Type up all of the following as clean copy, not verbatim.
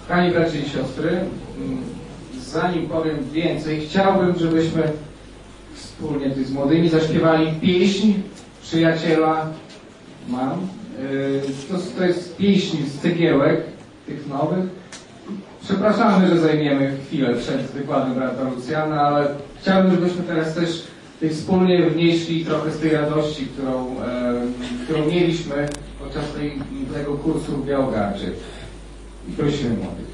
Kochani bracia i siostry, zanim powiem więcej, chciałbym, żebyśmy wspólnie z młodymi zaśpiewali pieśń Przyjaciela mam. To jest pieśń z cegiełek, tych nowych. Przepraszamy, że zajmiemy chwilę przed wykładem brata Lucjana, ale chciałbym, żebyśmy teraz też wspólnie wnieśli trochę z tej radości, którą mieliśmy podczas tego kursu w Białogardzie. I prosimy młodych.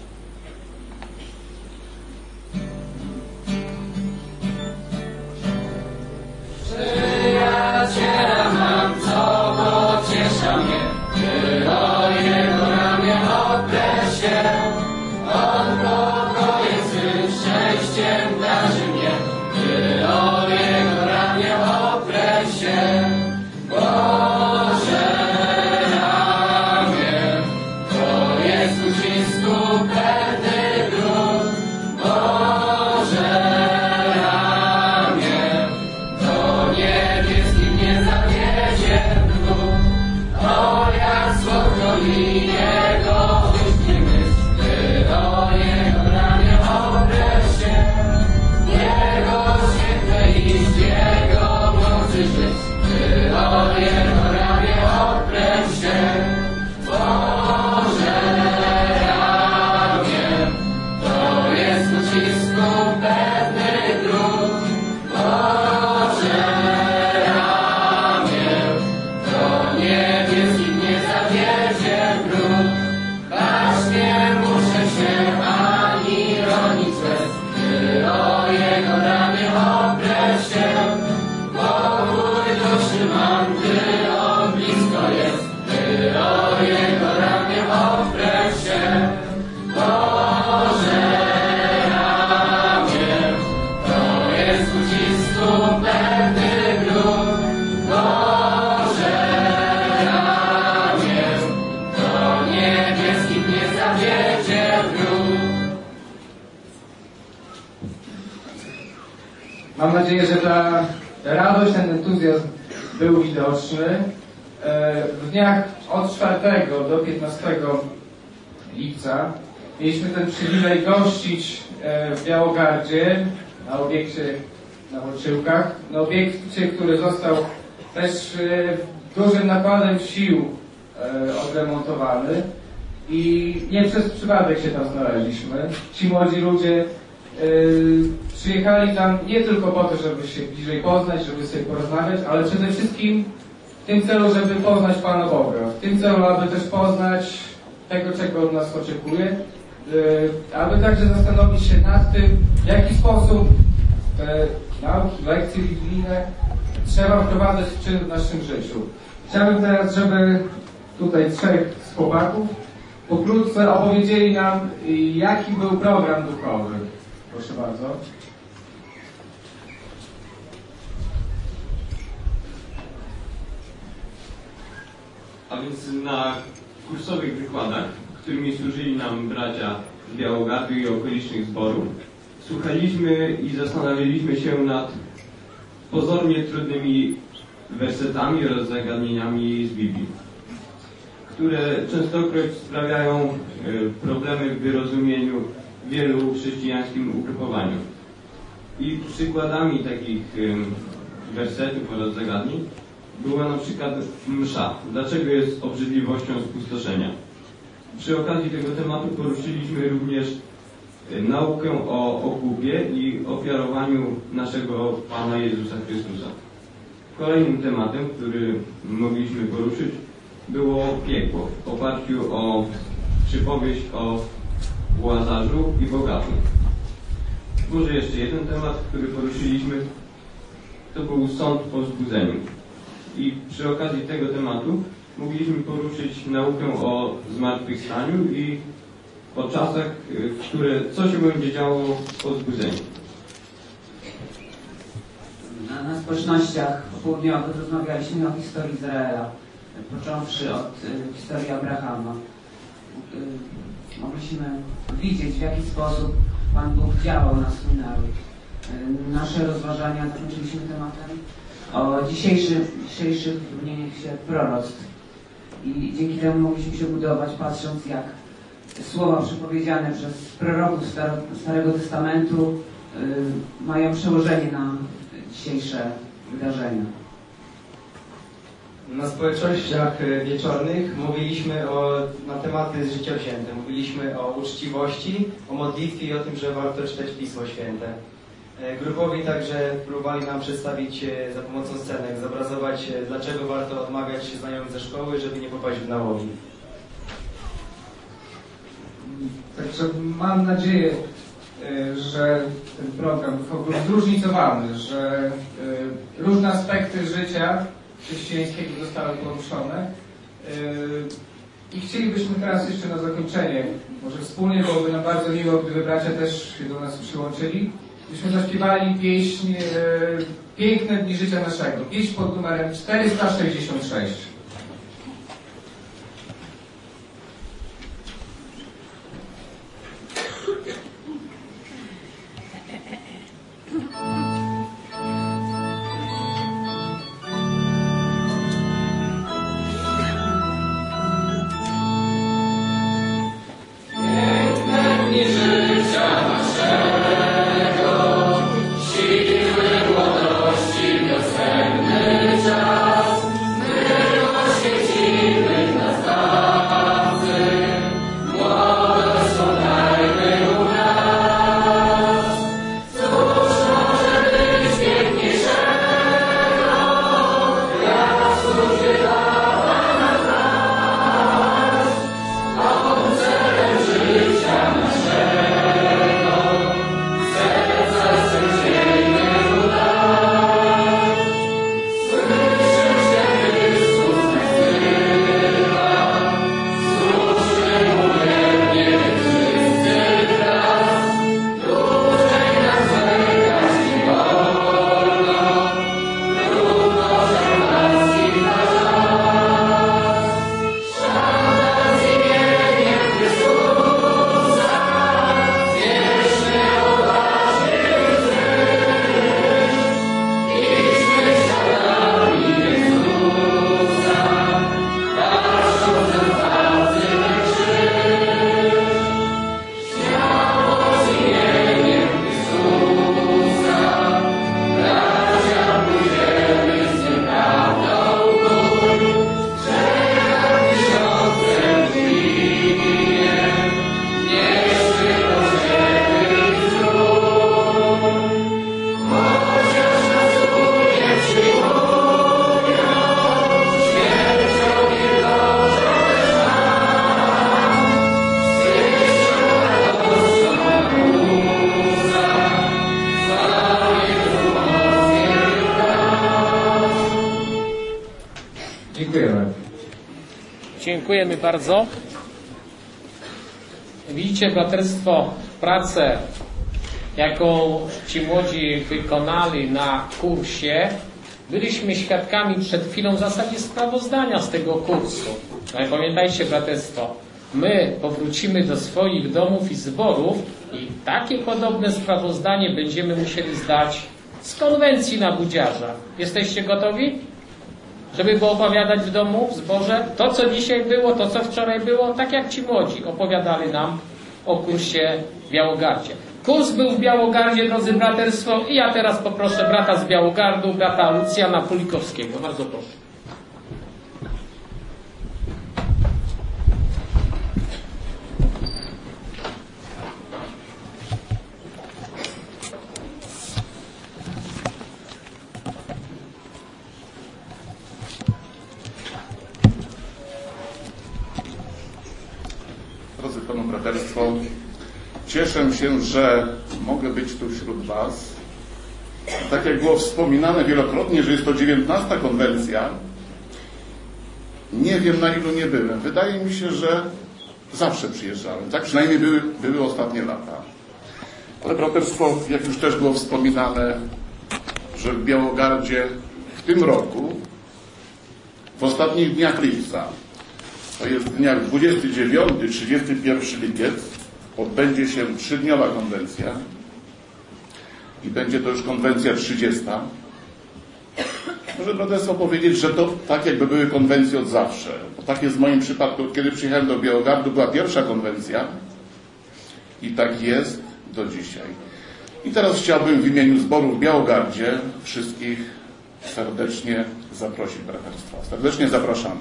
Przyjaciela mam, co pociesza mnie, gdy o jego ramię oprę się. On pokojem swym szczęściem darzy mnie, gdy o jego ramię oprę się. Boże ramię, to jest ucisku pewny grób. Boże ramię, to niebieski mnie zawiedzie w dół. O jak słodko mi jego wyśni myśl, gdy o jego ramię oprę się. Jego świetle i z jego mocy żyć, gdy o jego ramię oprę się. Boże ramię, to jest ucisku pewny grób. Boże ramię, to niebieski mnie zawiedzie w grób. Bać nie muszę się ani ronić łez, gdy o jego ramię oprę się. Pokój duszy mam, gdy on blisko jest, gdy o jego ramię oprę się. Boże ramię, to jest ucisku pewny grób. Boże ramię, to niebieski mnie zawiedzie w grób. Mam nadzieję, że ta radość, ten entuzjazm był widoczny. W dniach od 4 do 15 lipca mieliśmy ten przywilej gościć w Białogardzie na obiekcie na Wolczyłkach. Na obiekcie, który został też dużym nakładem sił odremontowany i nie przez przypadek się tam znaleźliśmy. Ci młodzi ludzie przyjechali tam nie tylko po to, żeby się bliżej poznać, żeby sobie porozmawiać, ale przede wszystkim w tym celu, żeby poznać Pana Boga. W tym celu, aby też poznać tego, czego od nas oczekuje, aby także zastanowić się nad tym, w jaki sposób te nauki, lekcje biblijne trzeba wprowadzać w czyn w naszym życiu. Chciałbym teraz, żeby tutaj 3 z chłopaków pokrótce opowiedzieli nam, jaki był program duchowy. Proszę bardzo. A więc na kursowych wykładach, którymi służyli nam bracia z Białogardu i okolicznych zborów, słuchaliśmy i zastanawialiśmy się nad pozornie trudnymi wersetami oraz zagadnieniami z Biblii, które częstokroć sprawiają problemy w wyrozumieniu wielu chrześcijańskim ugrupowaniom. I przykładami takich wersetów oraz zagadnień była na przykład msza. Dlaczego jest obrzydliwością spustoszenia? Przy okazji tego tematu poruszyliśmy również naukę o okupie i ofiarowaniu naszego Pana Jezusa Chrystusa. Kolejnym tematem, który mogliśmy poruszyć, było piekło w oparciu o przypowieść o Łazarzu i bogatu. Może jeszcze jeden temat, który poruszyliśmy, to był sąd po zbudzeniu. I przy okazji tego tematu mogliśmy poruszyć naukę o zmartwychwstaniu i o czasach, co się będzie działo po zbudzeniu. Na społecznościach popołudniowych rozmawialiśmy o historii Izraela, począwszy od historii Abrahama. Mogliśmy widzieć, w jaki sposób Pan Bóg działał na swój naród. Nasze rozważania zakończyliśmy tematem o dzisiejszych wypełnieniach się proroctw. I dzięki temu mogliśmy się budować, patrząc, jak słowa przepowiedziane przez proroków Starego Testamentu mają przełożenie na dzisiejsze wydarzenia. Na społecznościach wieczornych mówiliśmy na tematy z Życia Święte. Mówiliśmy o uczciwości, o modlitwie i o tym, że warto czytać Pismo Święte. Grupowi także próbowali nam przedstawić za pomocą scenek, zobrazować, dlaczego warto odmawiać się znajomych ze szkoły, żeby nie popaść w nałogi. Także mam nadzieję, że ten program w ogóle zróżnicowany, że różne aspekty życia chrześcijańskiego zostały poruszone. I chcielibyśmy teraz jeszcze na zakończenie, może wspólnie, byłoby nam bardzo miło, gdyby bracia też się do nas przyłączyli, byśmy zaśpiewali pieśń Piękne dni życia naszego. Pieśń pod numerem 466. Dziękujemy bardzo. Widzicie, braterstwo, pracę, jaką ci młodzi wykonali na kursie. Byliśmy świadkami przed chwilą w zasadzie sprawozdania z tego kursu. Ale pamiętajcie, braterstwo, my powrócimy do swoich domów i zborów i takie podobne sprawozdanie będziemy musieli zdać z konwencji na Budziarza. Jesteście gotowi? Żeby było opowiadać w domu, w zborze, to co dzisiaj było, to co wczoraj było, tak jak ci młodzi opowiadali nam o kursie w Białogardzie. Kurs był w Białogardzie, drodzy braterstwo, i ja teraz poproszę brata z Białogardu, brata Lucjana Pulikowskiego. Bardzo proszę. Drodzy Panu braterstwo, cieszę się, że mogę być tu wśród Was. Tak jak było wspominane wielokrotnie, że jest to 19. konwencja, nie wiem, na ilu nie byłem. Wydaje mi się, że zawsze przyjeżdżałem. Tak przynajmniej były ostatnie lata. Ale braterstwo, jak już też było wspominane, że w Białogardzie w tym roku, w ostatnich dniach lipca, to jest w dniach 29-31 lipiec, odbędzie się 3-dniowa konwencja i będzie to już konwencja 30. Może braterstwo powiedzieć, że to tak jakby były konwencje od zawsze. Bo tak jest w moim przypadku, kiedy przyjechałem do Białogardu, była pierwsza konwencja i tak jest do dzisiaj. I teraz chciałbym w imieniu zboru w Białogardzie wszystkich serdecznie zaprosić braterstwa. Serdecznie zapraszamy.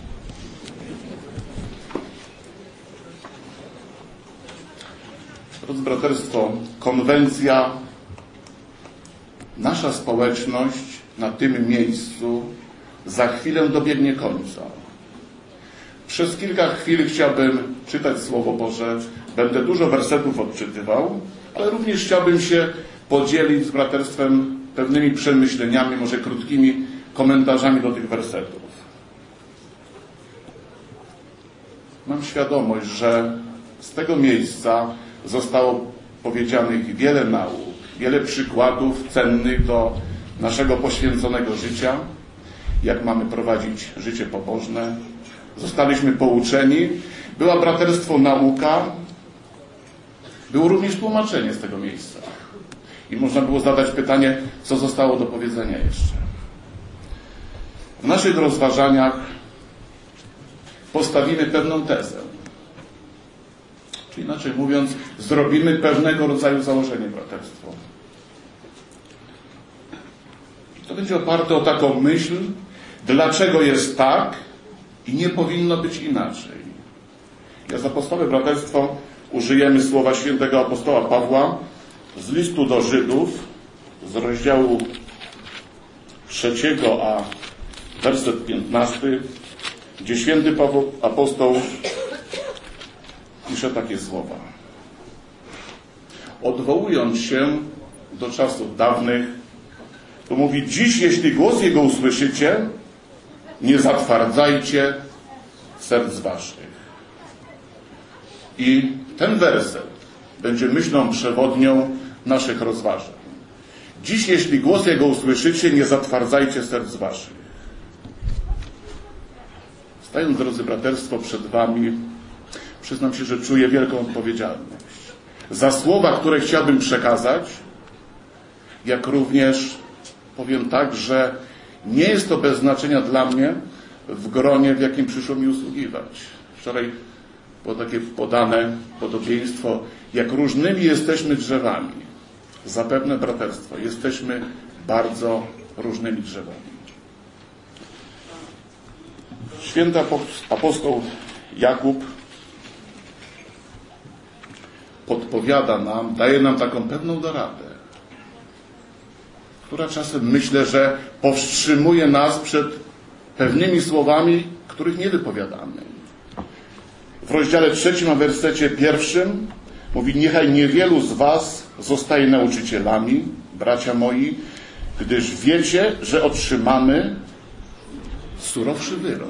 Drodzy braterstwo, konwencja, nasza społeczność na tym miejscu za chwilę dobiegnie końca. Przez kilka chwil chciałbym czytać Słowo Boże. Będę dużo wersetów odczytywał, ale również chciałbym się podzielić z braterstwem pewnymi przemyśleniami, może krótkimi komentarzami do tych wersetów. Mam świadomość, że z tego miejsca zostało powiedzianych wiele nauk, wiele przykładów cennych do naszego poświęconego życia, jak mamy prowadzić życie pobożne. Zostaliśmy pouczeni, była braterstwo nauka, było również tłumaczenie z tego miejsca. I można było zadać pytanie, co zostało do powiedzenia jeszcze. W naszych rozważaniach postawimy pewną tezę. Czy inaczej mówiąc, zrobimy pewnego rodzaju założenie braterstwo. To będzie oparte o taką myśl, dlaczego jest tak i nie powinno być inaczej. Ja za podstawę braterstwo użyjemy słowa świętego apostoła Pawła z listu do Żydów, z rozdziału 3, a werset 15, gdzie święty Paweł apostoł pisze takie słowa. Odwołując się do czasów dawnych, to mówi: dziś, jeśli głos Jego usłyszycie, nie zatwardzajcie serc waszych. I ten werset będzie myślą przewodnią naszych rozważań. Dziś, jeśli głos Jego usłyszycie, nie zatwardzajcie serc waszych. Stając, drodzy braterstwo, przed wami, przyznam się, że czuję wielką odpowiedzialność za słowa, które chciałbym przekazać, jak również powiem tak, że nie jest to bez znaczenia dla mnie w gronie, w jakim przyszło mi usługiwać. Wczoraj było takie podane podobieństwo, jak różnymi jesteśmy drzewami. Zapewne, braterstwo, jesteśmy bardzo różnymi drzewami. Święty apostoł Jakub podpowiada nam, daje nam taką pewną doradę, która czasem, myślę, że powstrzymuje nas przed pewnymi słowami, których nie wypowiadamy. W rozdziale 3, a wersecie 1 mówi: niechaj niewielu z was zostaje nauczycielami, bracia moi, gdyż wiecie, że otrzymamy surowszy wyrok.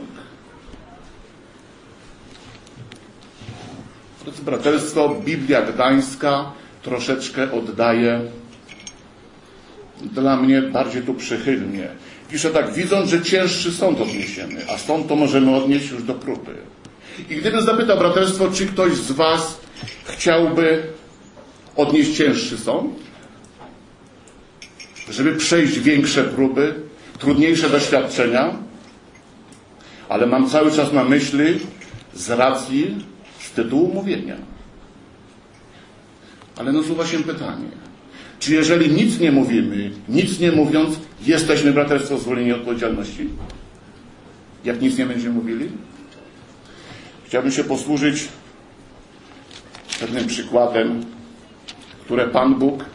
Drodzy braterstwo, Biblia Gdańska troszeczkę oddaje dla mnie bardziej tu przychylnie. Pisze tak: widząc, że cięższy sąd odniesiemy, a sąd to możemy odnieść już do próby. I gdybym zapytał braterstwo, czy ktoś z was chciałby odnieść cięższy sąd, żeby przejść większe próby, trudniejsze doświadczenia, ale mam cały czas na myśli z racji, z tytułu mówienia. Ale nasuwa się pytanie, czy jeżeli nic nie mówimy, nic nie mówiąc, jesteśmy, braterstwo, zwolnieni od odpowiedzialności? Jak nic nie będziemy mówili? Chciałbym się posłużyć pewnym przykładem, które Pan Bóg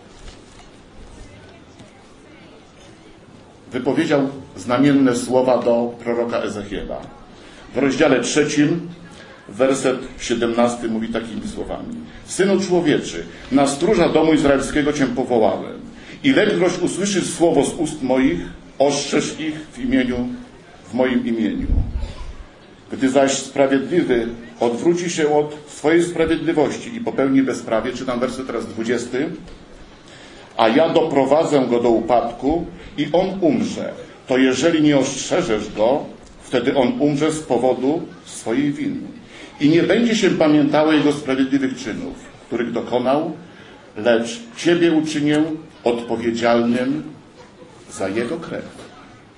wypowiedział znamienne słowa do proroka Ezechiela. W rozdziale 3, werset 17 mówi takimi słowami: Synu człowieczy, na stróża domu izraelskiego Cię powołałem. Ilekroć usłyszysz słowo z ust moich, ostrzeż ich w moim imieniu. Gdy zaś sprawiedliwy odwróci się od swojej sprawiedliwości i popełni bezprawie, czytam werset teraz 20, a ja doprowadzę go do upadku i on umrze, to jeżeli nie ostrzeżesz go, wtedy on umrze z powodu swojej winy. I nie będzie się pamiętało jego sprawiedliwych czynów, których dokonał, lecz Ciebie uczynię odpowiedzialnym za jego krew.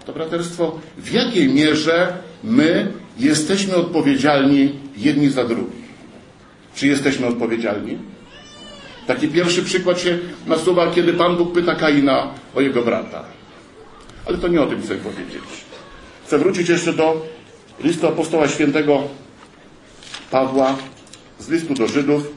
to braterstwo, w jakiej mierze my jesteśmy odpowiedzialni jedni za drugich. Czy jesteśmy odpowiedzialni? Taki pierwszy przykład się nasuwa, kiedy Pan Bóg pyta Kaina o jego brata. Ale to nie o tym chcę powiedzieć. Chcę wrócić jeszcze do listu apostoła świętego Pawła, z listu do Żydów,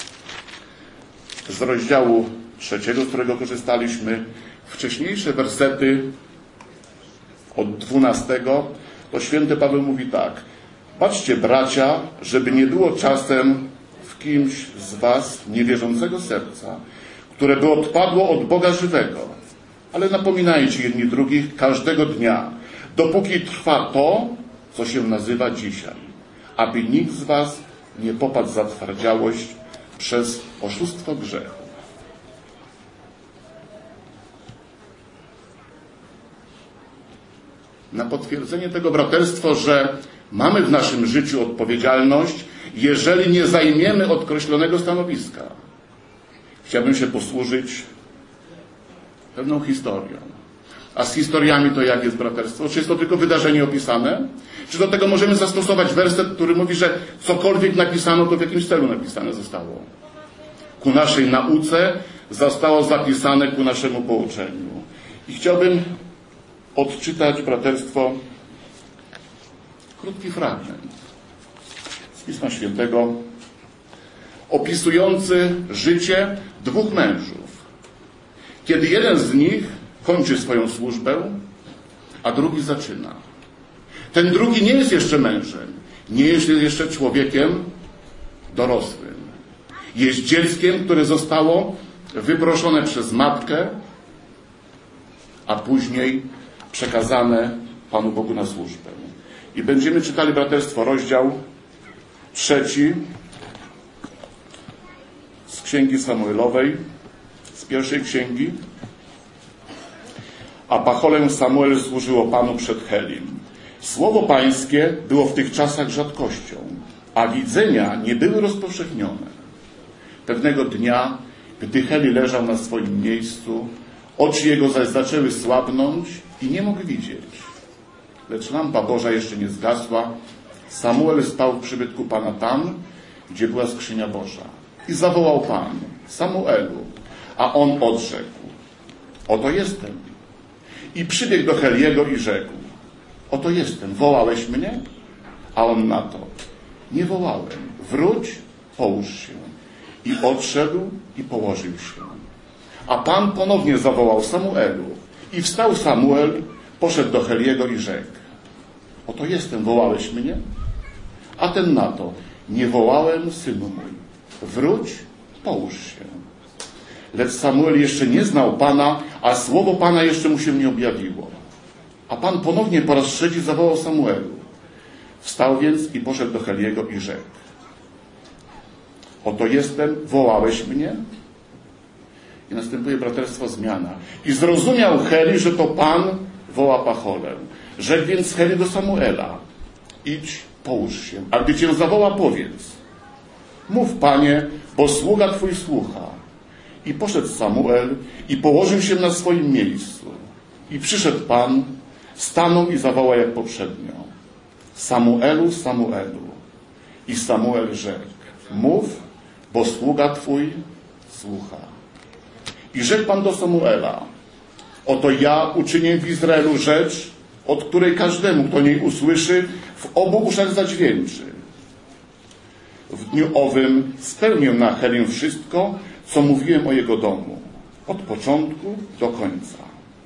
z rozdziału 3, z którego korzystaliśmy. Wcześniejsze wersety od 12, to święty Paweł mówi tak: patrzcie, bracia, żeby nie było czasem w kimś z was niewierzącego serca, które by odpadło od Boga żywego, ale napominajcie jedni drugich każdego dnia, dopóki trwa to, co się nazywa dzisiaj, aby nikt z was nie popadł w zatwardziałość przez oszustwo grzechu. Na potwierdzenie tego, braterstwo, że mamy w naszym życiu odpowiedzialność, jeżeli nie zajmiemy określonego stanowiska. Chciałbym się posłużyć pewną historią. A z historiami to jak jest braterstwo? Czy jest to tylko wydarzenie opisane? Czy do tego możemy zastosować werset, który mówi, że cokolwiek napisano, to w jakimś celu napisane zostało? Ku naszej nauce zostało zapisane, ku naszemu pouczeniu. I chciałbym odczytać, braterstwo, krótki fragment z Pisma Świętego opisujący życie dwóch mężów. Kiedy jeden z nich kończy swoją służbę, a drugi zaczyna. Ten drugi nie jest jeszcze mężem, nie jest jeszcze człowiekiem dorosłym. Jest dzieckiem, które zostało wyproszone przez matkę, a później przekazane Panu Bogu na służbę. I będziemy czytali, braterstwo, rozdział 3 z Księgi Samuelowej, z pierwszej księgi. A pacholę Samuel służyło Panu przed Helim. Słowo Pańskie było w tych czasach rzadkością, a widzenia nie były rozpowszechnione. Pewnego dnia, gdy Heli leżał na swoim miejscu, oczy jego zaś zaczęły słabnąć i nie mógł widzieć. Lecz lampa Boża jeszcze nie zgasła. Samuel spał w przybytku Pana tam, gdzie była skrzynia Boża. I zawołał Pan: Samuelu, a on odrzekł: oto jestem. I przybiegł do Heliego i rzekł: oto jestem, wołałeś mnie? A on na to: nie wołałem, wróć, połóż się. I odszedł i położył się. A Pan ponownie zawołał: Samuelu. I wstał Samuel, poszedł do Heliego i rzekł: oto jestem, wołałeś mnie? A ten na to: nie wołałem, synu mój, wróć, połóż się. Lecz Samuel jeszcze nie znał Pana, a słowo Pana jeszcze mu się nie objawiło. A Pan ponownie po raz trzeci zawołał Samuelu. Wstał więc i poszedł do Heliego i rzekł: oto jestem, wołałeś mnie? I następuje, braterstwo, zmiana. I zrozumiał Heli, że to Pan woła pacholę. Rzekł więc Heli do Samuela: idź, połóż się, a gdy cię zawoła, powiedz: mów, Panie, bo sługa Twój słucha. I poszedł Samuel i położył się na swoim miejscu. I przyszedł Pan, stanął i zawołał jak poprzednio: Samuelu, Samuelu. I Samuel rzekł: mów, bo sługa Twój słucha. I rzekł Pan do Samuela: oto ja uczynię w Izraelu rzecz, od której każdemu, kto niej usłyszy, w obu uszach zadźwięczy. W dniu owym spełnię na Helim wszystko, co mówiłem o jego domu, od początku do końca.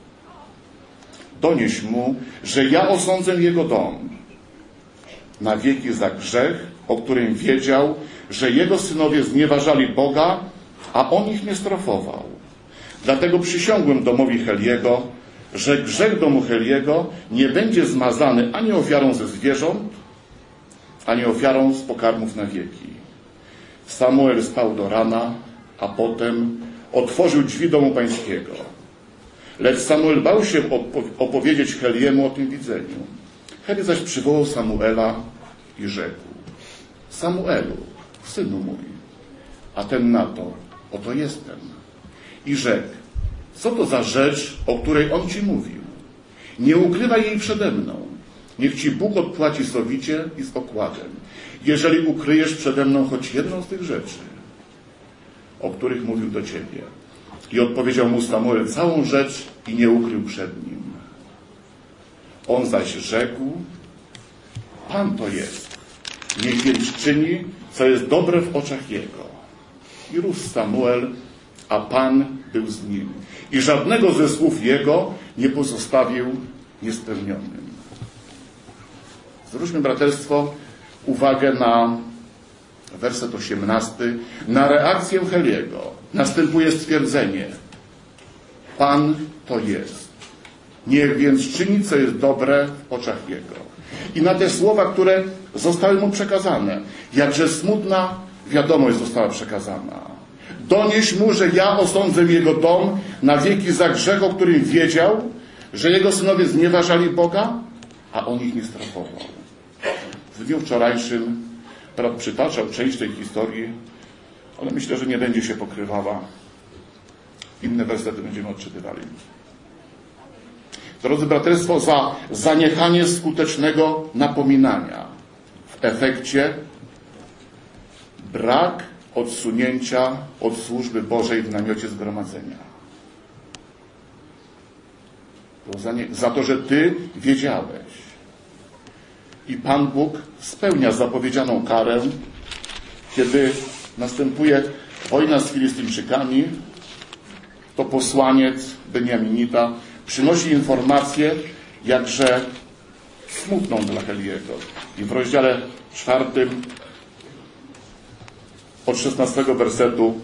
Donieś mu, że ja osądzę jego dom na wieki za grzech, o którym wiedział, że jego synowie znieważali Boga, a on ich nie strofował. Dlatego przysiągłem domowi Heliego, że grzech domu Heliego nie będzie zmazany ani ofiarą ze zwierząt, ani ofiarą z pokarmów na wieki. Samuel spał do rana, a potem otworzył drzwi domu pańskiego. Lecz Samuel bał się opowiedzieć Heliemu o tym widzeniu. Heli zaś przywołał Samuela i rzekł: Samuelu, synu mój. A ten na to: oto jestem. I rzekł: co to za rzecz, o której on ci mówił? Nie ukrywaj jej przede mną. Niech ci Bóg odpłaci sowicie i z okładem, jeżeli ukryjesz przede mną choć jedną z tych rzeczy, o których mówił do ciebie. I odpowiedział mu Samuel całą rzecz i nie ukrył przed nim. On zaś rzekł: Pan to jest. Niech więc czyni, co jest dobre w oczach jego. I rósł Samuel, a Pan był z nim. I żadnego ze słów jego nie pozostawił niespełnionym. Zwróćmy, braterstwo, uwagę na werset 18, na reakcję Heliego. Następuje stwierdzenie: Pan to jest. Niech więc czyni, co jest dobre w oczach jego. I na te słowa, które zostały mu przekazane, jakże smutna wiadomość została przekazana. Donieś mu, że ja osądzę jego dom na wieki za grzech, o którym wiedział, że jego synowie znieważali Boga, a on ich nie strafował. W dniu wczorajszym brat przytaczał część tej historii, ale myślę, że nie będzie się pokrywała. Inne wersety będziemy odczytywali. Drodzy braterstwo, za zaniechanie skutecznego napominania w efekcie brak odsunięcia od służby Bożej w namiocie zgromadzenia. Za to, że ty wiedziałeś. I Pan Bóg spełnia zapowiedzianą karę, kiedy następuje wojna z Filistyńczykami, to posłaniec Beniaminita przynosi informację, jakże smutną dla Heliego. I w rozdziale 4 od 16 wersetu: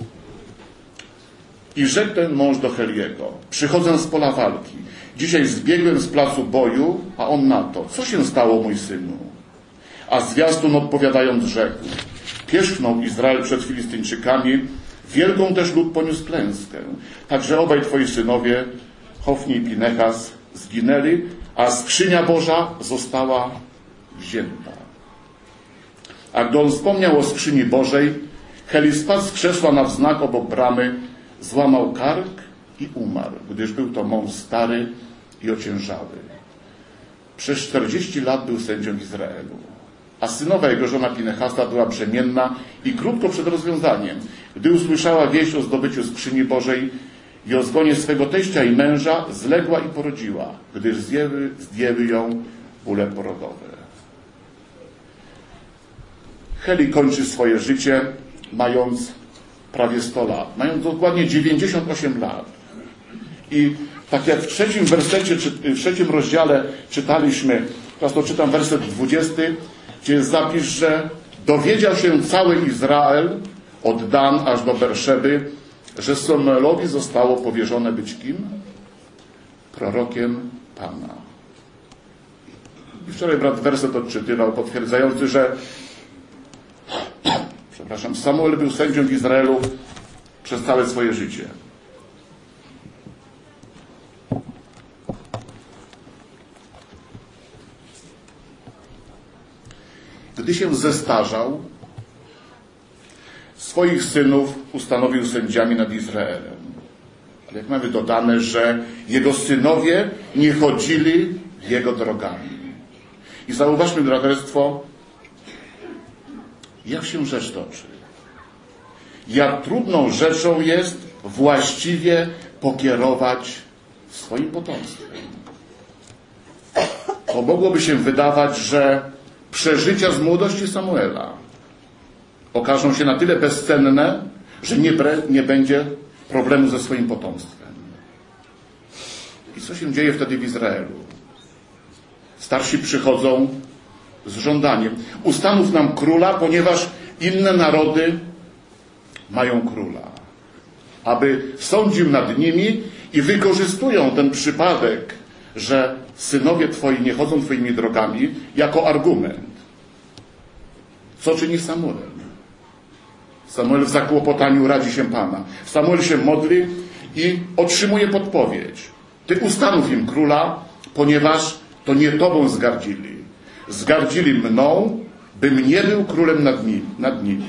I rzekł ten mąż do Heliego: Przychodzę z pola walki. Dzisiaj zbiegłem z placu boju, a on na to: Co się stało, mój synu? A zwiastun odpowiadając rzekł: Pierzchnął Izrael przed Filistyńczykami, wielką też lud poniósł klęskę. Także obaj twoi synowie, Hofni i Pinechas, zginęli, a skrzynia Boża została wzięta. A gdy on wspomniał o skrzyni Bożej, Heli spadł z krzesła na wznak obok bramy, złamał kark i umarł, gdyż był to mąż stary i ociężały. Przez 40 lat był sędzią Izraelu. A synowa jego żona Pinechasa była brzemienna i krótko przed rozwiązaniem, gdy usłyszała wieść o zdobyciu skrzyni Bożej i o zgonie swego teścia i męża, zległa i porodziła, gdyż zdjęły ją bóle porodowe. Heli kończy swoje życie, mając prawie 100 lat, mając dokładnie 98 lat. I tak jak w 3 wersecie, w 3 rozdziale czytaliśmy, teraz to czytam werset 20, gdzie jest zapis, że dowiedział się cały Izrael od Dan aż do Berszeby, że Samuelowi zostało powierzone być kim? Prorokiem Pana. I wczoraj brat werset odczytywał, potwierdzający, że Samuel był sędzią w Izraelu przez całe swoje życie. Gdy się zestarzał, swoich synów ustanowił sędziami nad Izraelem. Ale jak mamy dodane, że jego synowie nie chodzili jego drogami. I zauważmy, braterstwo, jak się rzecz toczy. Jak trudną rzeczą jest właściwie pokierować swoim potomstwem. Bo mogłoby się wydawać, że przeżycia z młodości Samuela okażą się na tyle bezcenne, że nie będzie problemu ze swoim potomstwem. I co się dzieje wtedy w Izraelu? Starsi przychodzą z żądaniem: ustanów nam króla, ponieważ inne narody mają króla, aby sądził nad nimi, i wykorzystują ten przypadek, że synowie twoi nie chodzą twoimi drogami, jako argument. Co czyni Samuel? Samuel w zakłopotaniu radzi się Pana. Samuel się modli i otrzymuje podpowiedź: ty ustanów im króla, ponieważ to nie tobą zgardzili. Zgardzili mną, bym nie był królem nad nimi.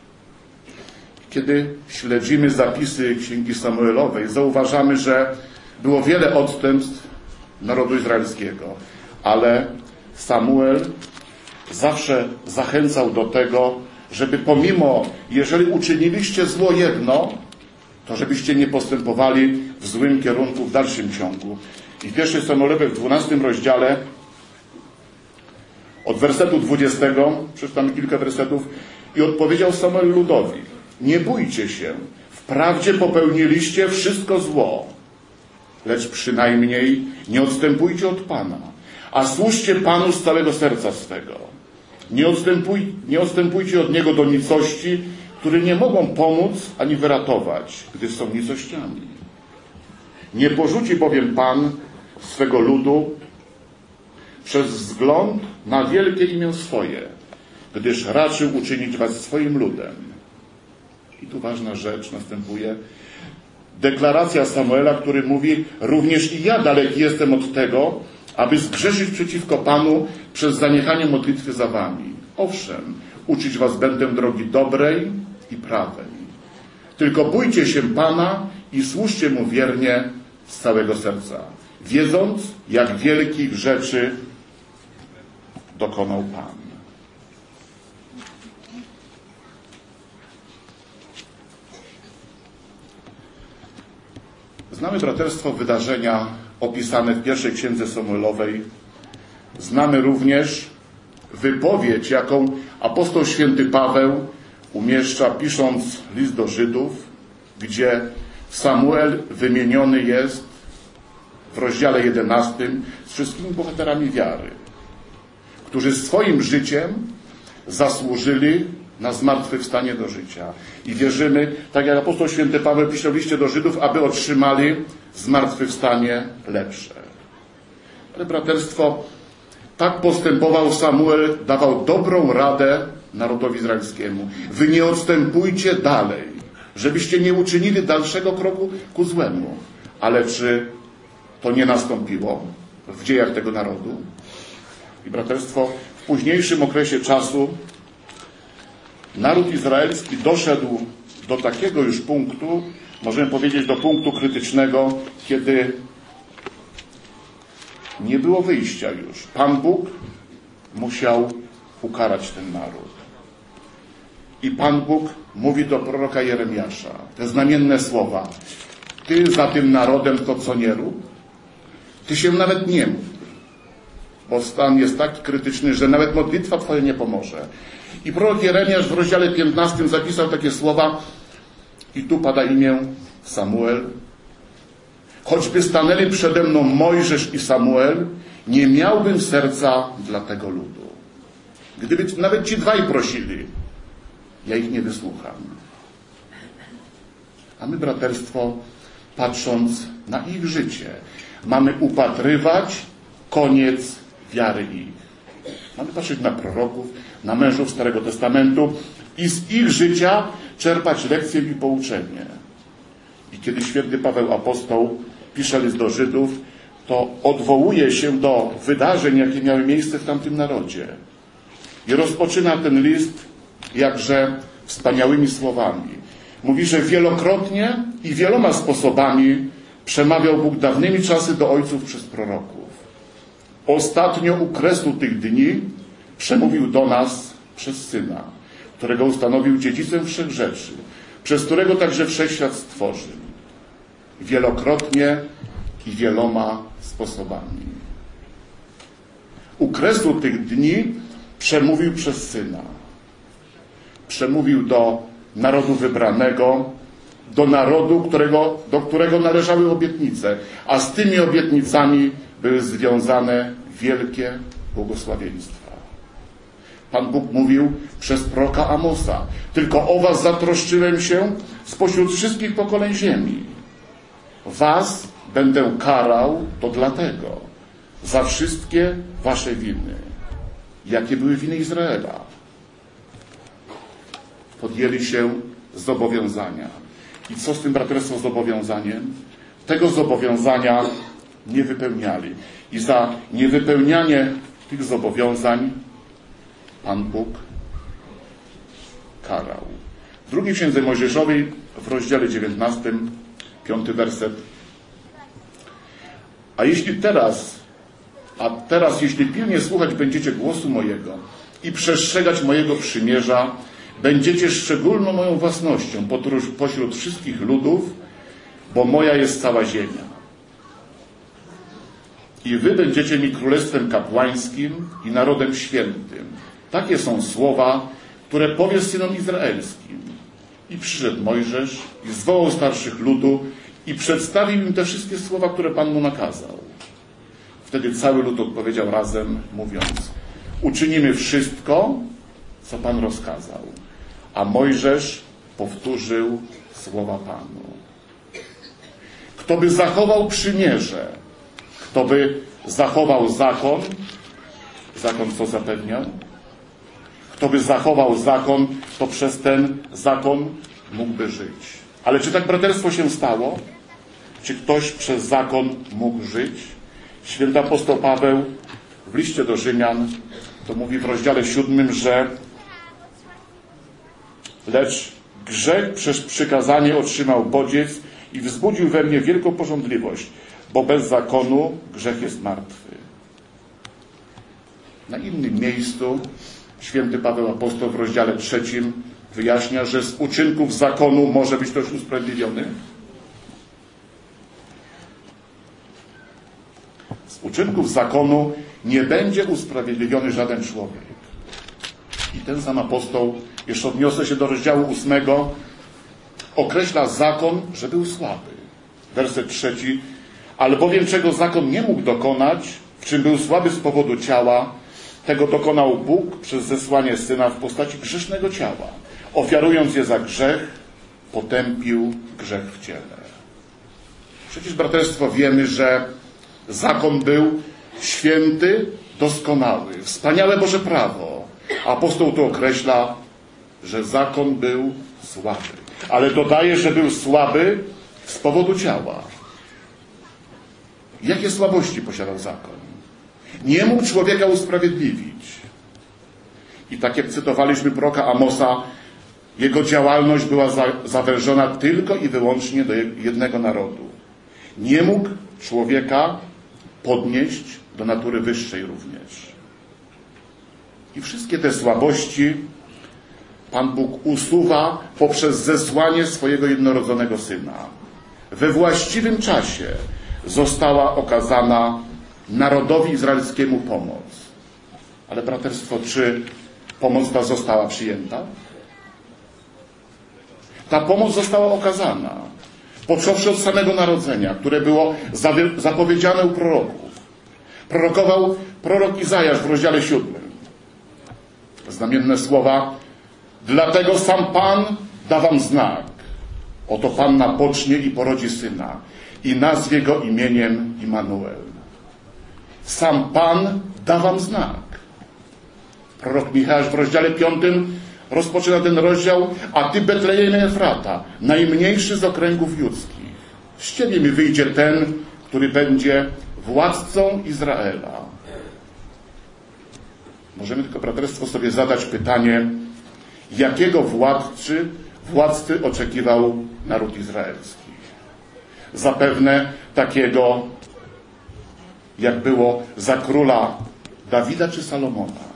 Kiedy śledzimy zapisy Księgi Samuelowej, zauważamy, że było wiele odstępstw narodu izraelskiego, ale Samuel zawsze zachęcał do tego, żeby pomimo, jeżeli uczyniliście zło jedno, to żebyście nie postępowali w złym kierunku w dalszym ciągu. I w 1 Samuelowej w 12 rozdziale od wersetu 20, przeczytamy kilka wersetów, i odpowiedział Samuel ludowi: nie bójcie się, wprawdzie popełniliście wszystko zło, lecz przynajmniej nie odstępujcie od Pana, a służcie Panu z całego serca swego. Nie odstępujcie od Niego do nicości, które nie mogą pomóc ani wyratować, gdyż są nicościami. Nie porzuci bowiem Pan swego ludu przez wzgląd na wielkie imię swoje, gdyż raczył uczynić was swoim ludem. I tu ważna rzecz następuje. Deklaracja Samuela, który mówi: również i ja daleki jestem od tego, aby zgrzeszyć przeciwko Panu przez zaniechanie modlitwy za wami. Owszem, uczyć was będę drogi dobrej i prawej. Tylko bójcie się Pana i służcie Mu wiernie z całego serca, wiedząc, jak wielkich rzeczy dokonał Pan. Znamy, braterstwo, wydarzenia opisane w pierwszej księdze Samuelowej. Znamy również wypowiedź, jaką apostoł święty Paweł umieszcza, pisząc list do Żydów, gdzie Samuel wymieniony jest w rozdziale 11 z wszystkimi bohaterami wiary, którzy swoim życiem zasłużyli na zmartwychwstanie do życia. I wierzymy, tak jak apostoł święty Paweł pisze w liście do Żydów, aby otrzymali zmartwychwstanie lepsze. Ale braterstwo, tak postępował Samuel, dawał dobrą radę narodowi izraelskiemu. Wy nie odstępujcie dalej, żebyście nie uczynili dalszego kroku ku złemu. Ale czy to nie nastąpiło w dziejach tego narodu? I braterstwo, w późniejszym okresie czasu naród izraelski doszedł do takiego już punktu, możemy powiedzieć do punktu krytycznego, kiedy nie było wyjścia już. Pan Bóg musiał ukarać ten naród. I Pan Bóg mówi do proroka Jeremiasza te znamienne słowa: ty za tym narodem to co nie rób, ty się nawet nie mów, bo stan jest tak krytyczny, że nawet modlitwa twoja nie pomoże. I prorok Jeremiasz w rozdziale 15 zapisał takie słowa, i tu pada imię Samuel: choćby stanęli przede mną Mojżesz i Samuel, nie miałbym serca dla tego ludu. Gdyby nawet ci dwaj prosili, ja ich nie wysłucham. A my, braterstwo, patrząc na ich życie, mamy upatrywać koniec wiary ich. Mamy patrzeć na proroków, na mężów Starego Testamentu i z ich życia czerpać lekcje i pouczenie. I kiedy święty Paweł apostoł pisze list do Żydów, to odwołuje się do wydarzeń, jakie miały miejsce w tamtym narodzie. I rozpoczyna ten list jakże wspaniałymi słowami. Mówi, że wielokrotnie i wieloma sposobami przemawiał Bóg dawnymi czasy do ojców przez proroków. Ostatnio u kresu tych dni przemówił do nas przez Syna, którego ustanowił dziedzicem wszech rzeczy, przez którego także wszechświat stworzył. Wielokrotnie i wieloma sposobami. U kresu tych dni przemówił przez Syna. Przemówił do narodu wybranego, do narodu, do którego należały obietnice, a z tymi obietnicami były związane wielkie błogosławieństwa. Pan Bóg mówił przez proroka Amosa: tylko o was zatroszczyłem się spośród wszystkich pokoleń ziemi. Was będę karał to dlatego, za wszystkie wasze winy. Jakie były winy Izraela? Podjęli się zobowiązania. I co z tym, braterstwo, zobowiązaniem? Tego zobowiązania nie wypełniali. I za niewypełnianie tych zobowiązań Pan Bóg karał. W drugiej księdze Mojżeszowej, w rozdziale 19, 5 werset, A teraz, jeśli pilnie słuchać będziecie głosu mojego i przestrzegać mojego przymierza, będziecie szczególną moją własnością pośród wszystkich ludów, bo moja jest cała ziemia. I wy będziecie mi królestwem kapłańskim i narodem świętym. Takie są słowa, które powie synom izraelskim. I przyszedł Mojżesz i zwołał starszych ludu i przedstawił im te wszystkie słowa, które Pan mu nakazał. Wtedy cały lud odpowiedział razem, mówiąc: uczynimy wszystko, co Pan rozkazał. A Mojżesz powtórzył słowa Panu. Kto by zachował przymierze, kto by zachował zakon co zapewniał? Kto by zachował zakon, to przez ten zakon mógłby żyć. Ale czy tak braterstwo się stało? Czy ktoś przez zakon mógł żyć? Święty apostoł Paweł w liście do Rzymian to mówi w rozdziale 7, że lecz grzech przez przykazanie otrzymał bodziec i wzbudził we mnie wielką pożądliwość, bo bez zakonu grzech jest martwy. Na innym miejscu święty Paweł apostoł w rozdziale 3 wyjaśnia, że z uczynków zakonu może być ktoś usprawiedliwiony. Z uczynków zakonu nie będzie usprawiedliwiony żaden człowiek. I ten sam apostoł, jeszcze odniosę się do rozdziału 8, określa zakon, że był słaby. Werset 3. Albowiem czego zakon nie mógł dokonać, w czym był słaby z powodu ciała, tego dokonał Bóg przez zesłanie Syna w postaci grzesznego ciała. Ofiarując je za grzech, potępił grzech w ciele. Przecież, braterstwo, wiemy, że zakon był święty, doskonały, wspaniałe Boże prawo. Apostoł to określa, że zakon był słaby. Ale dodaje, że był słaby z powodu ciała. Jakie słabości posiadał zakon? Nie mógł człowieka usprawiedliwić. I tak jak cytowaliśmy proroka Amosa, jego działalność była zawężona tylko i wyłącznie do jednego narodu. Nie mógł człowieka podnieść do natury wyższej również. I wszystkie te słabości Pan Bóg usuwa poprzez zesłanie swojego jednorodzonego Syna. We właściwym czasie została okazana narodowi izraelskiemu pomoc. Ale braterstwo, czy pomoc ta została przyjęta? Ta pomoc została okazana, począwszy od samego narodzenia, które było zapowiedziane u proroków. Prorokował prorok Izajasz w rozdziale 7. Znamienne słowa: dlatego sam Pan da wam znak. Oto Panna pocznie i porodzi syna i nazwie go imieniem Immanuel. Sam Pan da wam znak. Prorok Micheasz w rozdziale 5 rozpoczyna ten rozdział: a ty, Betlejemie Efrata, najmniejszy z okręgów judzkich, z ciebie mi wyjdzie ten, który będzie władcą Izraela. Możemy tylko, braterstwo, sobie zadać pytanie, jakiego władcy oczekiwał naród izraelski. Zapewne takiego, jak było za króla Dawida czy Salomona.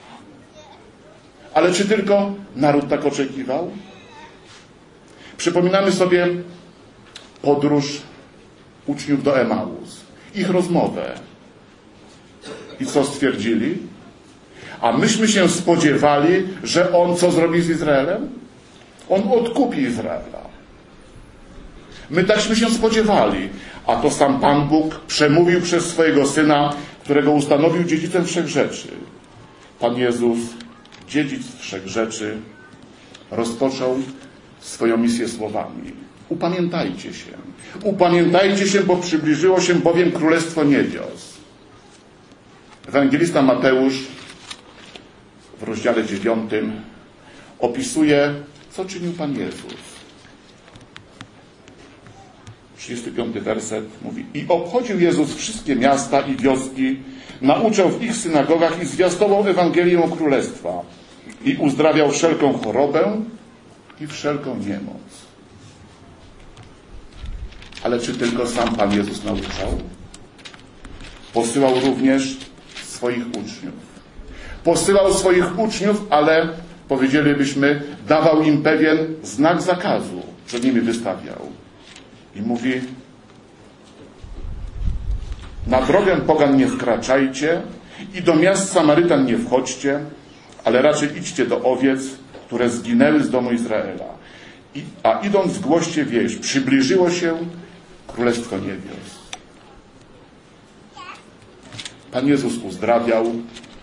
Ale czy tylko naród tak oczekiwał? Przypominamy sobie podróż uczniów do Emaus, ich rozmowę. I co stwierdzili? A myśmy się spodziewali, że On co zrobi z Izraelem? On odkupi Izraela. My takśmy się spodziewali, a to sam Pan Bóg przemówił przez swojego Syna, którego ustanowił dziedzicem wszech rzeczy. Pan Jezus, dziedzic wszech rzeczy, rozpoczął swoją misję słowami: upamiętajcie się. Upamiętajcie się, bo przybliżyło się bowiem Królestwo Niebios. Ewangelista Mateusz w rozdziale 9 opisuje, co czynił Pan Jezus. 35 werset mówi: i obchodził Jezus wszystkie miasta i wioski, nauczał w ich synagogach i zwiastował Ewangelię Królestwa i uzdrawiał wszelką chorobę i wszelką niemoc. Ale czy tylko sam Pan Jezus nauczał? posyłał również swoich uczniów. Posyłał swoich uczniów, ale powiedzielibyśmy, dawał im pewien znak zakazu, przed nimi wystawiał. I mówi: na drogę pogan nie wkraczajcie i do miast Samarytan nie wchodźcie, ale raczej idźcie do owiec, które zginęły z domu Izraela. A idąc głoście wieść, przybliżyło się Królestwo Niebios. Pan Jezus uzdrawiał,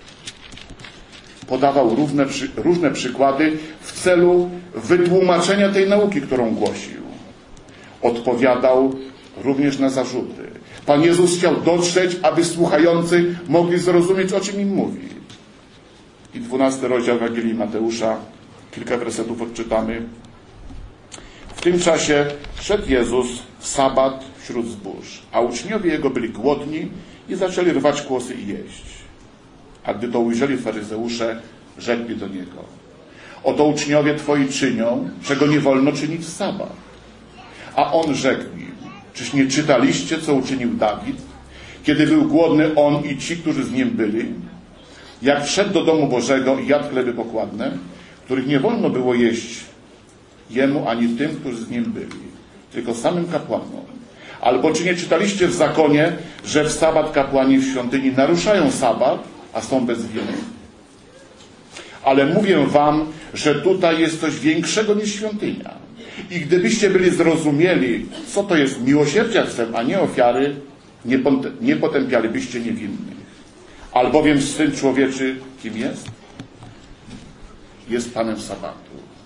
podawał różne przykłady w celu wytłumaczenia tej nauki, którą głosił. Odpowiadał również na zarzuty. Pan Jezus chciał dotrzeć, aby słuchający mogli zrozumieć, o czym im mówi. I 12 rozdział Ewangelii Mateusza, kilka wersetów odczytamy. W tym czasie szedł Jezus w sabat wśród zbóż, a uczniowie Jego byli głodni i zaczęli rwać kłosy i jeść. A gdy to ujrzeli faryzeusze, rzekli do Niego: oto uczniowie Twoi czynią, czego nie wolno czynić w sabat. A On rzekł im: czyż nie czytaliście, co uczynił Dawid, kiedy był głodny on i ci, którzy z nim byli? Jak wszedł do domu Bożego i jadł chleby pokładne, których nie wolno było jeść jemu ani tym, którzy z nim byli, tylko samym kapłanom. Albo czy nie czytaliście w zakonie, że w sabat kapłani w świątyni naruszają sabat, a są bez winy? Ale mówię wam, że tutaj jest coś większego niż świątynia. I gdybyście byli zrozumieli, co to jest miłosierdzia chcę, a nie ofiary, nie potępialibyście niewinnych. Albowiem Syn Człowieczy kim jest? Jest Panem sabatu.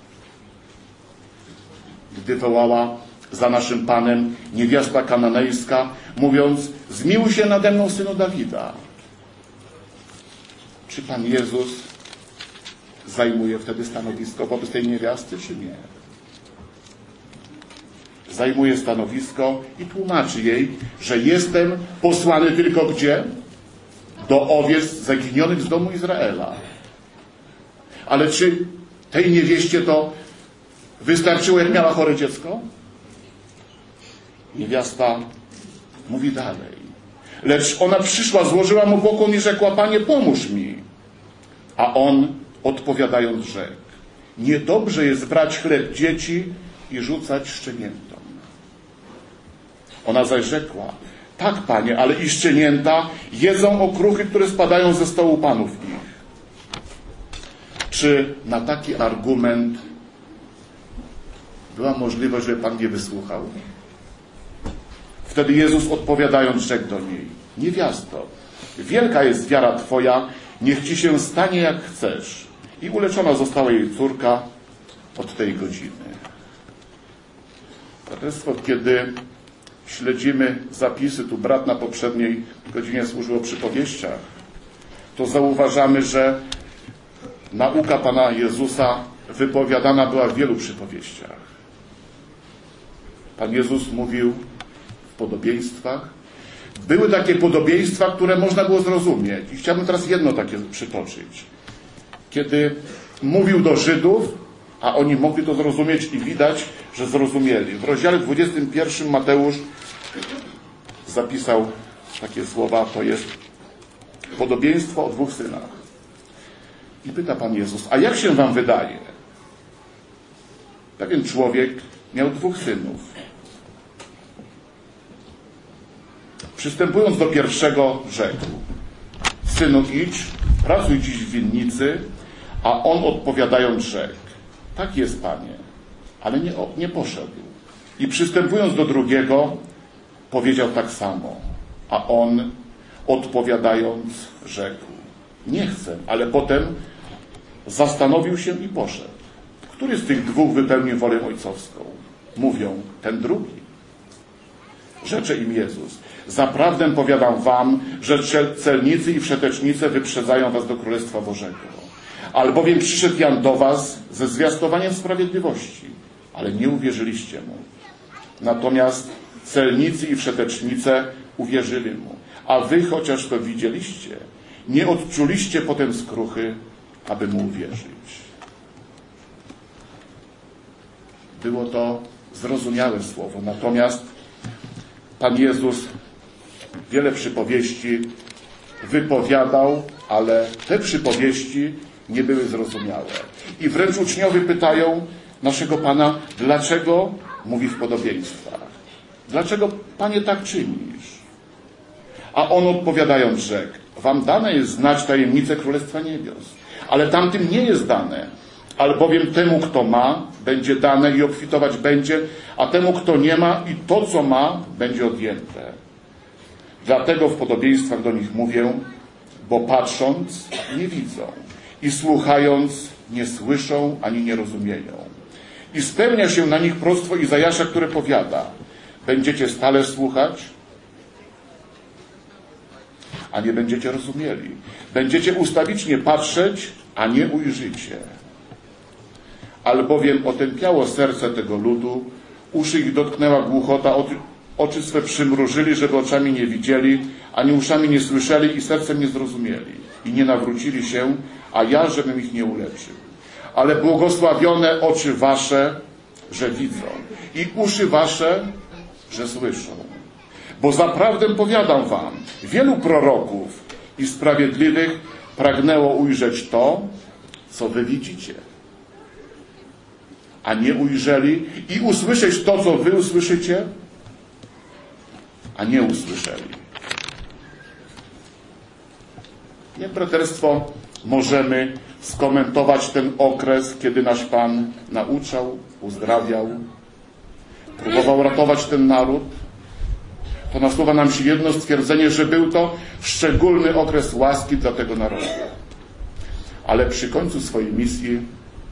Gdy wołała za naszym Panem niewiasta kananejska, mówiąc: zmiłuj się nade mną, synu Dawida. Czy Pan Jezus zajmuje wtedy stanowisko wobec tej niewiasty, czy nie? Zajmuje stanowisko i tłumaczy jej, że jestem posłany tylko gdzie? Do owiec zaginionych z domu Izraela. Ale czy tej niewieście to wystarczyło, jak miała chore dziecko? Niewiasta mówi dalej. Lecz ona przyszła, złożyła mu pokłon i rzekła: Panie, pomóż mi. A on odpowiadając rzekł: niedobrze jest brać chleb dzieci i rzucać szczeniętom. Ona zaś rzekła: tak, Panie, ale i szczenięta jedzą okruchy, które spadają ze stołu panów ich. Czy na taki argument była możliwość, żeby Pan nie wysłuchał? Wtedy Jezus odpowiadając rzekł do niej: niewiasto, wielka jest wiara Twoja, niech Ci się stanie jak chcesz. I uleczona została jej córka od tej godziny. Braterstwo, kiedy śledzimy zapisy, tu brat na poprzedniej godzinie służył o przypowieściach, to zauważamy, że nauka Pana Jezusa wypowiadana była w wielu przypowieściach. Pan Jezus mówił w podobieństwach. Były takie podobieństwa, które można było zrozumieć. I chciałbym teraz jedno takie przytoczyć. Kiedy mówił do Żydów, a oni mogli to zrozumieć i widać, że zrozumieli. W rozdziale 21 Mateusz zapisał takie słowa, to jest podobieństwo o dwóch synach. I pyta Pan Jezus: a jak się wam wydaje? Pewien człowiek miał dwóch synów. Przystępując do pierwszego, rzekł: synu, idź, pracuj dziś w winnicy. A on odpowiadając rzekł: tak jest, Panie, ale nie poszedł. I przystępując do drugiego, powiedział tak samo. A on odpowiadając rzekł: nie chcę, ale potem zastanowił się i poszedł. Który z tych dwóch wypełnił wolę ojcowską? Mówią: ten drugi. Rzecze im Jezus: zaprawdę powiadam wam, że celnicy i wszetecznice wyprzedzają was do Królestwa Bożego. Albowiem przyszedł Jan do was ze zwiastowaniem sprawiedliwości, ale nie uwierzyliście mu. Natomiast celnicy i wszetecznice uwierzyli mu. A wy, chociaż to widzieliście, nie odczuliście potem skruchy, aby mu uwierzyć. Było to zrozumiałe słowo. Natomiast Pan Jezus wiele przypowieści wypowiadał, ale te przypowieści nie były zrozumiałe. I wręcz uczniowie pytają naszego Pana, dlaczego mówi w podobieństwach? Dlaczego, Panie, tak czynisz? A on odpowiadając rzekł, wam dane jest znać tajemnicę Królestwa Niebios, ale tamtym nie jest dane, albowiem temu, kto ma, będzie dane i obfitować będzie, a temu, kto nie ma i to, co ma, będzie odjęte. Dlatego w podobieństwach do nich mówię, bo patrząc nie widzą i słuchając nie słyszą ani nie rozumieją. I spełnia się na nich proroctwo Izajasza, które powiada, będziecie stale słuchać, a nie będziecie rozumieli. Będziecie ustawicznie patrzeć, a nie ujrzycie. Albowiem otępiało serce tego ludu, uszy ich dotknęła głuchota, oczy swe przymrużyli, żeby oczami nie widzieli, ani uszami nie słyszeli i sercem nie zrozumieli. I nie nawrócili się, a ja, żebym ich nie uleczył. Ale błogosławione oczy wasze, że widzą, i uszy wasze, że słyszą. Bo zaprawdę powiadam wam, wielu proroków i sprawiedliwych pragnęło ujrzeć to, co wy widzicie, a nie ujrzeli, i usłyszeć to, co wy usłyszycie, a nie usłyszeli. Jak, braterstwo, możemy skomentować ten okres, kiedy nasz Pan nauczał, uzdrawiał, próbował ratować ten naród? To nasuwa nam się jedno stwierdzenie, że był to szczególny okres łaski dla tego narodu. Ale przy końcu swojej misji,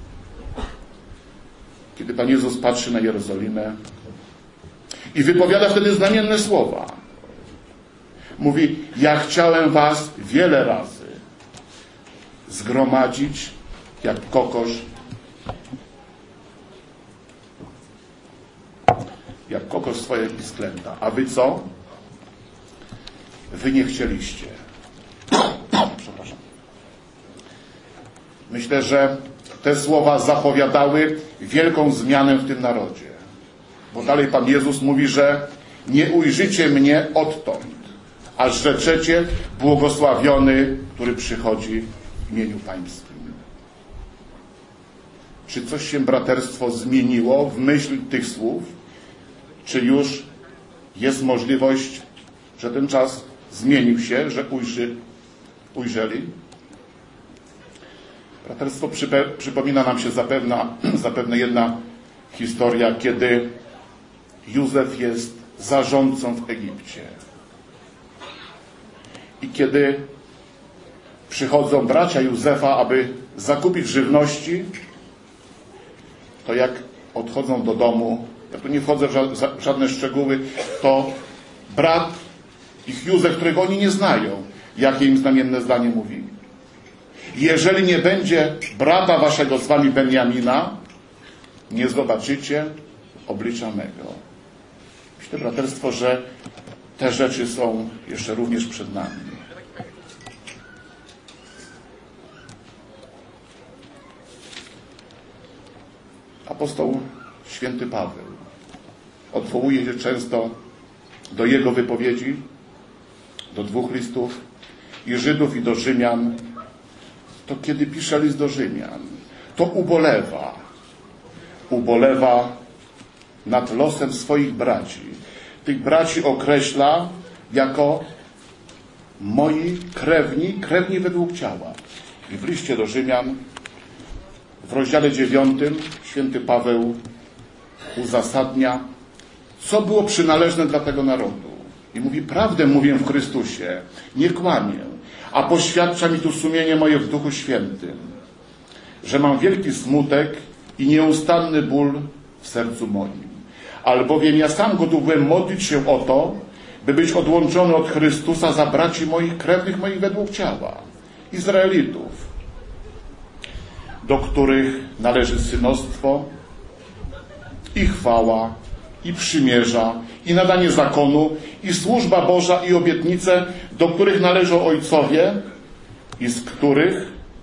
kiedy Pan Jezus patrzy na Jerozolimę i wypowiada wtedy znamienne słowa, mówi, ja chciałem was wiele razy zgromadzić jak kokosz swoje pisklęta. A wy co? Wy nie chcieliście. Przepraszam. Myślę, że te słowa zapowiadały wielką zmianę w tym narodzie. Bo dalej Pan Jezus mówi, że nie ujrzycie mnie odtąd, aż rzeczecie błogosławiony, który przychodzi w imieniu Pańskim. Czy coś się, braterstwo, zmieniło w myśl tych słów? Czy już jest możliwość, że ten czas zmienił się, że ujrzeli? Braterstwo, przypomina nam się zapewne jedna historia, kiedy Józef jest zarządcą w Egipcie. I kiedy przychodzą bracia Józefa, aby zakupić żywności, to jak odchodzą do domu, ja tu nie wchodzę w żadne szczegóły, to brat ich Józef, którego oni nie znają, jakie im znamienne zdanie mówi. Jeżeli nie będzie brata waszego z wami Benjamina, nie zobaczycie oblicza mego. Myślę, braterstwo, że te rzeczy są jeszcze również przed nami. Apostoł święty Paweł odwołuje się często do jego wypowiedzi, do 2 listów, i Żydów, i do Rzymian. To kiedy pisze list do Rzymian, to ubolewa nad losem swoich braci. Tych braci określa jako moi krewni według ciała. I w liście do Rzymian, w rozdziale 9, święty Paweł uzasadnia, co było przynależne dla tego narodu. I mówi, prawdę mówię w Chrystusie, nie kłamię, a poświadcza mi tu sumienie moje w Duchu Świętym, że mam wielki smutek i nieustanny ból w sercu moim. Albowiem ja sam gotów byłem modlić się o to, by być odłączony od Chrystusa za braci moich krewnych moich według ciała, Izraelitów, do których należy synostwo i chwała, i przymierza, i nadanie zakonu, i służba Boża, i obietnice, do których należą ojcowie i z których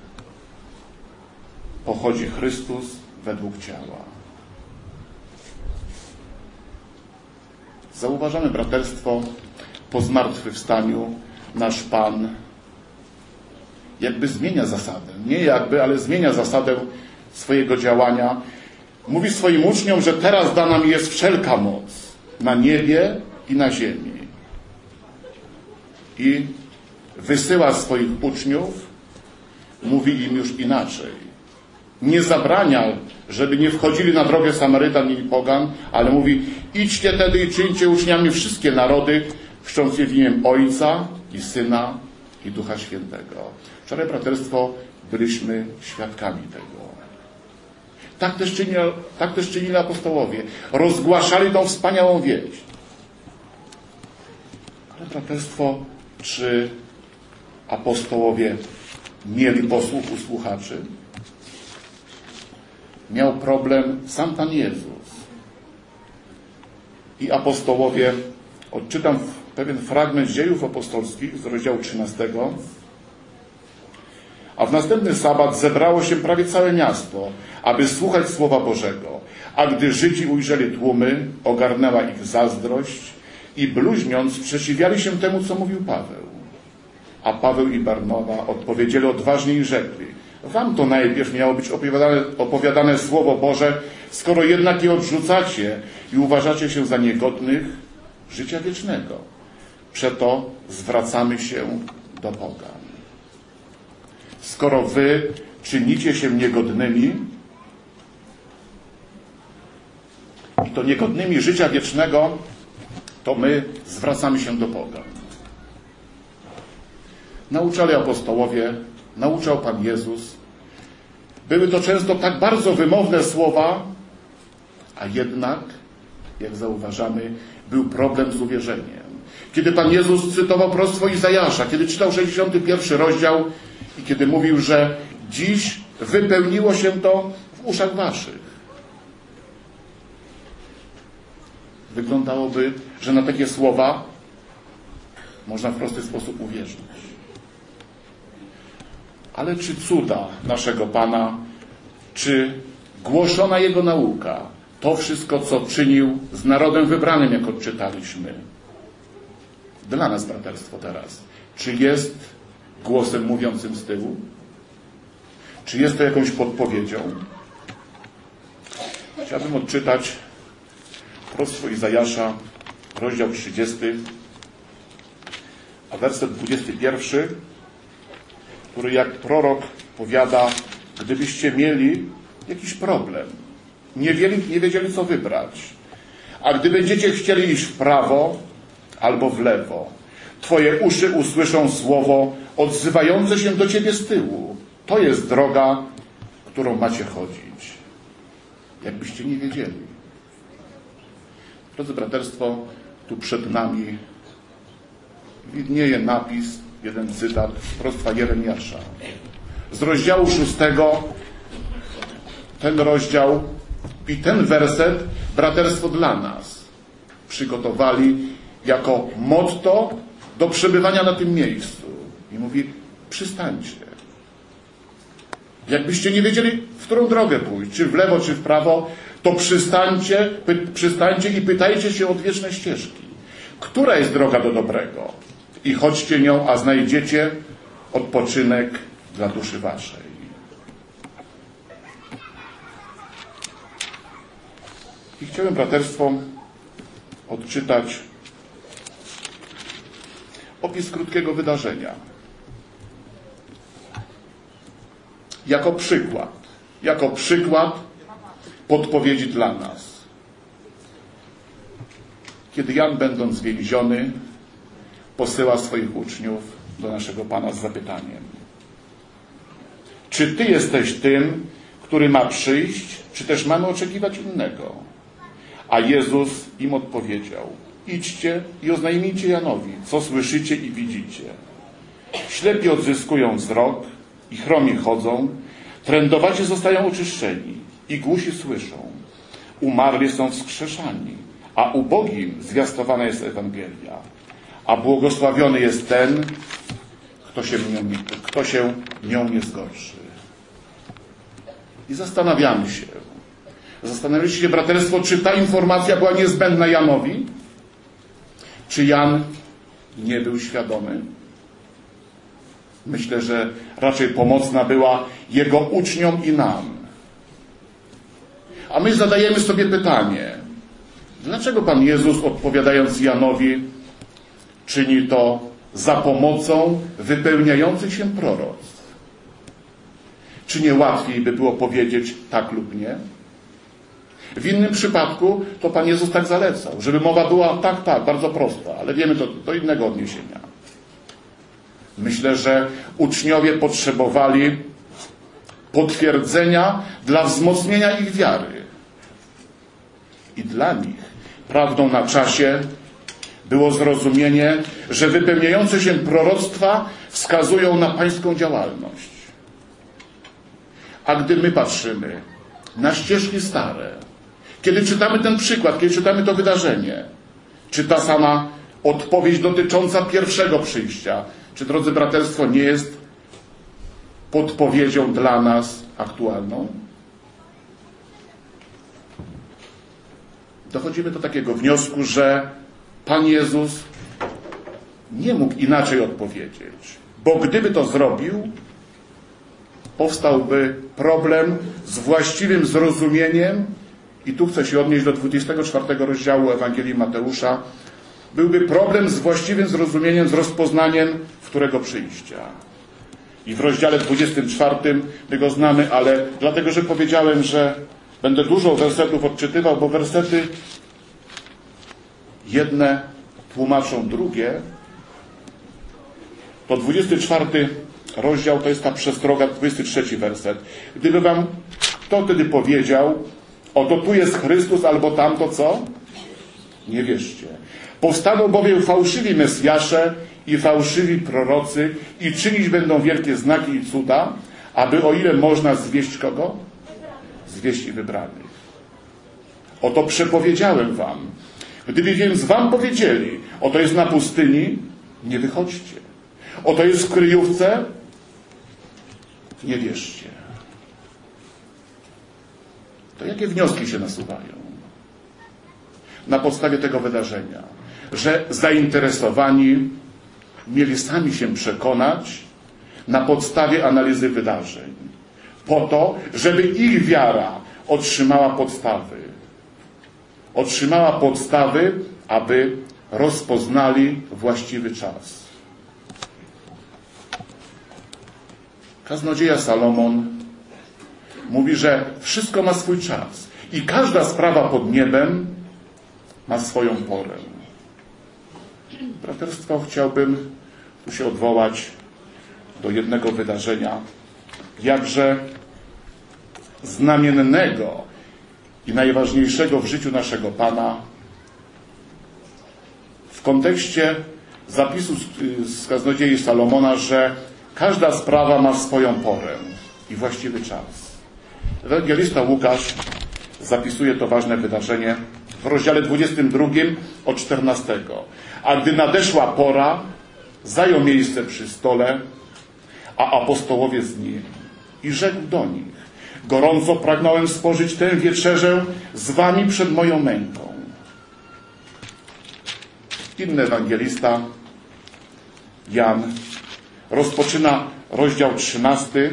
pochodzi Chrystus według ciała. Zauważamy, braterstwo, po zmartwychwstaniu nasz Pan jakby zmienia zasadę. Nie jakby, ale zmienia zasadę swojego działania. Mówi swoim uczniom, że teraz dana mi jest wszelka moc na niebie i na ziemi. I wysyła swoich uczniów, mówi im już inaczej. Nie zabrania, żeby nie wchodzili na drogę Samarytan i pogan, ale mówi: idźcie tedy i czyńcie uczniami wszystkie narody, chrzcząc je w imię Ojca i Syna i Ducha Świętego. Wczoraj, braterstwo, byliśmy świadkami tego. Tak też czynili apostołowie. Rozgłaszali tą wspaniałą wieść. Ale, braterstwo, czy apostołowie mieli posłuch u słuchaczy? Miał problem sam Pan Jezus. I apostołowie, odczytam pewien fragment Dziejów Apostolskich z rozdziału 13. A w następny sabat zebrało się prawie całe miasto, aby słuchać Słowa Bożego. A gdy Żydzi ujrzeli tłumy, ogarnęła ich zazdrość i bluźniąc sprzeciwiali się temu, co mówił Paweł. A Paweł i Barnoba odpowiedzieli odważnie i rzekli: wam to najpierw miało być opowiadane Słowo Boże, skoro jednak je odrzucacie i uważacie się za niegodnych życia wiecznego. Przeto zwracamy się do pogan. Skoro wy czynicie się niegodnymi, i to niegodnymi życia wiecznego, to my zwracamy się do pogan. Nauczali apostołowie, nauczał Pan Jezus. Były to często tak bardzo wymowne słowa, a jednak, jak zauważamy, był problem z uwierzeniem. Kiedy Pan Jezus cytował proroctwo Izajasza, kiedy czytał 61 rozdział i kiedy mówił, że dziś wypełniło się to w uszach waszych. Wyglądałoby, że na takie słowa można w prosty sposób uwierzyć. Ale czy cuda naszego Pana, czy głoszona Jego nauka, to wszystko, co czynił z narodem wybranym, jak odczytaliśmy, dla nas, braterstwo, teraz, czy jest głosem mówiącym z tyłu? Czy jest to jakąś podpowiedzią? Chciałbym odczytać proroctwo Izajasza, rozdział 30, a werset 21, który jak prorok powiada: gdybyście mieli jakiś problem, nie wiedzieli co wybrać, a gdy będziecie chcieli iść w prawo albo w lewo, twoje uszy usłyszą słowo odzywające się do ciebie z tyłu. To jest droga, którą macie chodzić. Jakbyście nie wiedzieli. Drodzy braterstwo, tu przed nami widnieje napis, jeden cytat z proroctwa Jeremiasza. Z rozdziału 6, ten rozdział i ten werset, braterstwo, dla nas przygotowali jako motto do przebywania na tym miejscu. I mówi: przystańcie. Jakbyście nie wiedzieli, w którą drogę pójść, czy w lewo, czy w prawo, to przystańcie i pytajcie się odwieczne ścieżki. Która jest droga do dobrego? I chodźcie nią, a znajdziecie odpoczynek dla duszy waszej. I chciałem, braterstwo, odczytać opis krótkiego wydarzenia. Jako przykład podpowiedzi dla nas. Kiedy Jan, będąc więziony, posyła swoich uczniów do naszego Pana z zapytaniem: czy Ty jesteś tym, który ma przyjść, czy też mamy oczekiwać innego? A Jezus im odpowiedział: idźcie i oznajmijcie Janowi, co słyszycie i widzicie. Ślepi odzyskują wzrok i chromi chodzą, trędowaci zostają oczyszczeni i głusi słyszą. Umarli są wskrzeszani, a ubogim zwiastowana jest Ewangelia. A błogosławiony jest ten, kto się nią nie zgorszy. I zastanawialiście się, braterstwo, czy ta informacja była niezbędna Janowi? Czy Jan nie był świadomy? Myślę, że raczej pomocna była Jego uczniom i nam. A my zadajemy sobie pytanie, dlaczego Pan Jezus, odpowiadając Janowi, czyni to za pomocą wypełniających się proroctw? Czy nie łatwiej by było powiedzieć tak lub nie? W innym przypadku to Pan Jezus tak zalecał, żeby mowa była tak, bardzo prosta, ale wiemy to do innego odniesienia. Myślę, że uczniowie potrzebowali potwierdzenia dla wzmocnienia ich wiary. I dla nich prawdą na czasie było zrozumienie, że wypełniające się proroctwa wskazują na Pańską działalność. A gdy my patrzymy na ścieżki stare, kiedy czytamy ten przykład, kiedy czytamy to wydarzenie, czy ta sama odpowiedź dotycząca pierwszego przyjścia, czy, drodzy braterstwo, nie jest podpowiedzią dla nas aktualną? Dochodzimy do takiego wniosku, że Pan Jezus nie mógł inaczej odpowiedzieć, bo gdyby to zrobił, powstałby problem z właściwym zrozumieniem, i tu chcę się odnieść do 24 rozdziału Ewangelii Mateusza, byłby problem z właściwym zrozumieniem, z rozpoznaniem którego przyjścia. I w rozdziale 24 my go znamy, ale dlatego, że powiedziałem, że będę dużo wersetów odczytywał, bo wersety jedne tłumaczą drugie, to 24 rozdział to jest ta przestroga, 23 werset. Gdyby wam kto wtedy powiedział, oto tu jest Chrystus, albo tamto co? Nie wierzcie. Powstaną bowiem fałszywi Mesjasze i fałszywi prorocy i czynić będą wielkie znaki i cuda, aby o ile można zwieść kogo? Zwieść i wybranych. Oto przepowiedziałem wam. Gdyby więc wam powiedzieli, oto jest na pustyni, nie wychodźcie. Oto jest w kryjówce, nie wierzcie. To jakie wnioski się nasuwają na podstawie tego wydarzenia? Że zainteresowani mieli sami się przekonać na podstawie analizy wydarzeń, po to, żeby ich wiara otrzymała podstawy. Otrzymała podstawy, aby rozpoznali właściwy czas. Kaznodzieja Salomon mówi, że wszystko ma swój czas i każda sprawa pod niebem ma swoją porę. Braterstwo, chciałbym tu się odwołać do jednego wydarzenia, jakże znamiennego i najważniejszego w życiu naszego Pana, w kontekście zapisu z Kaznodziei Salomona, że każda sprawa ma swoją porę i właściwy czas. Ewangelista Łukasz zapisuje to ważne wydarzenie w rozdziale 22 od 14. A gdy nadeszła pora, zajął miejsce przy stole, a apostołowie z nim. I rzekł do nich: gorąco pragnąłem spożyć tę wieczerzę z wami przed moją męką. Inny ewangelista, Jan, rozpoczyna rozdział 13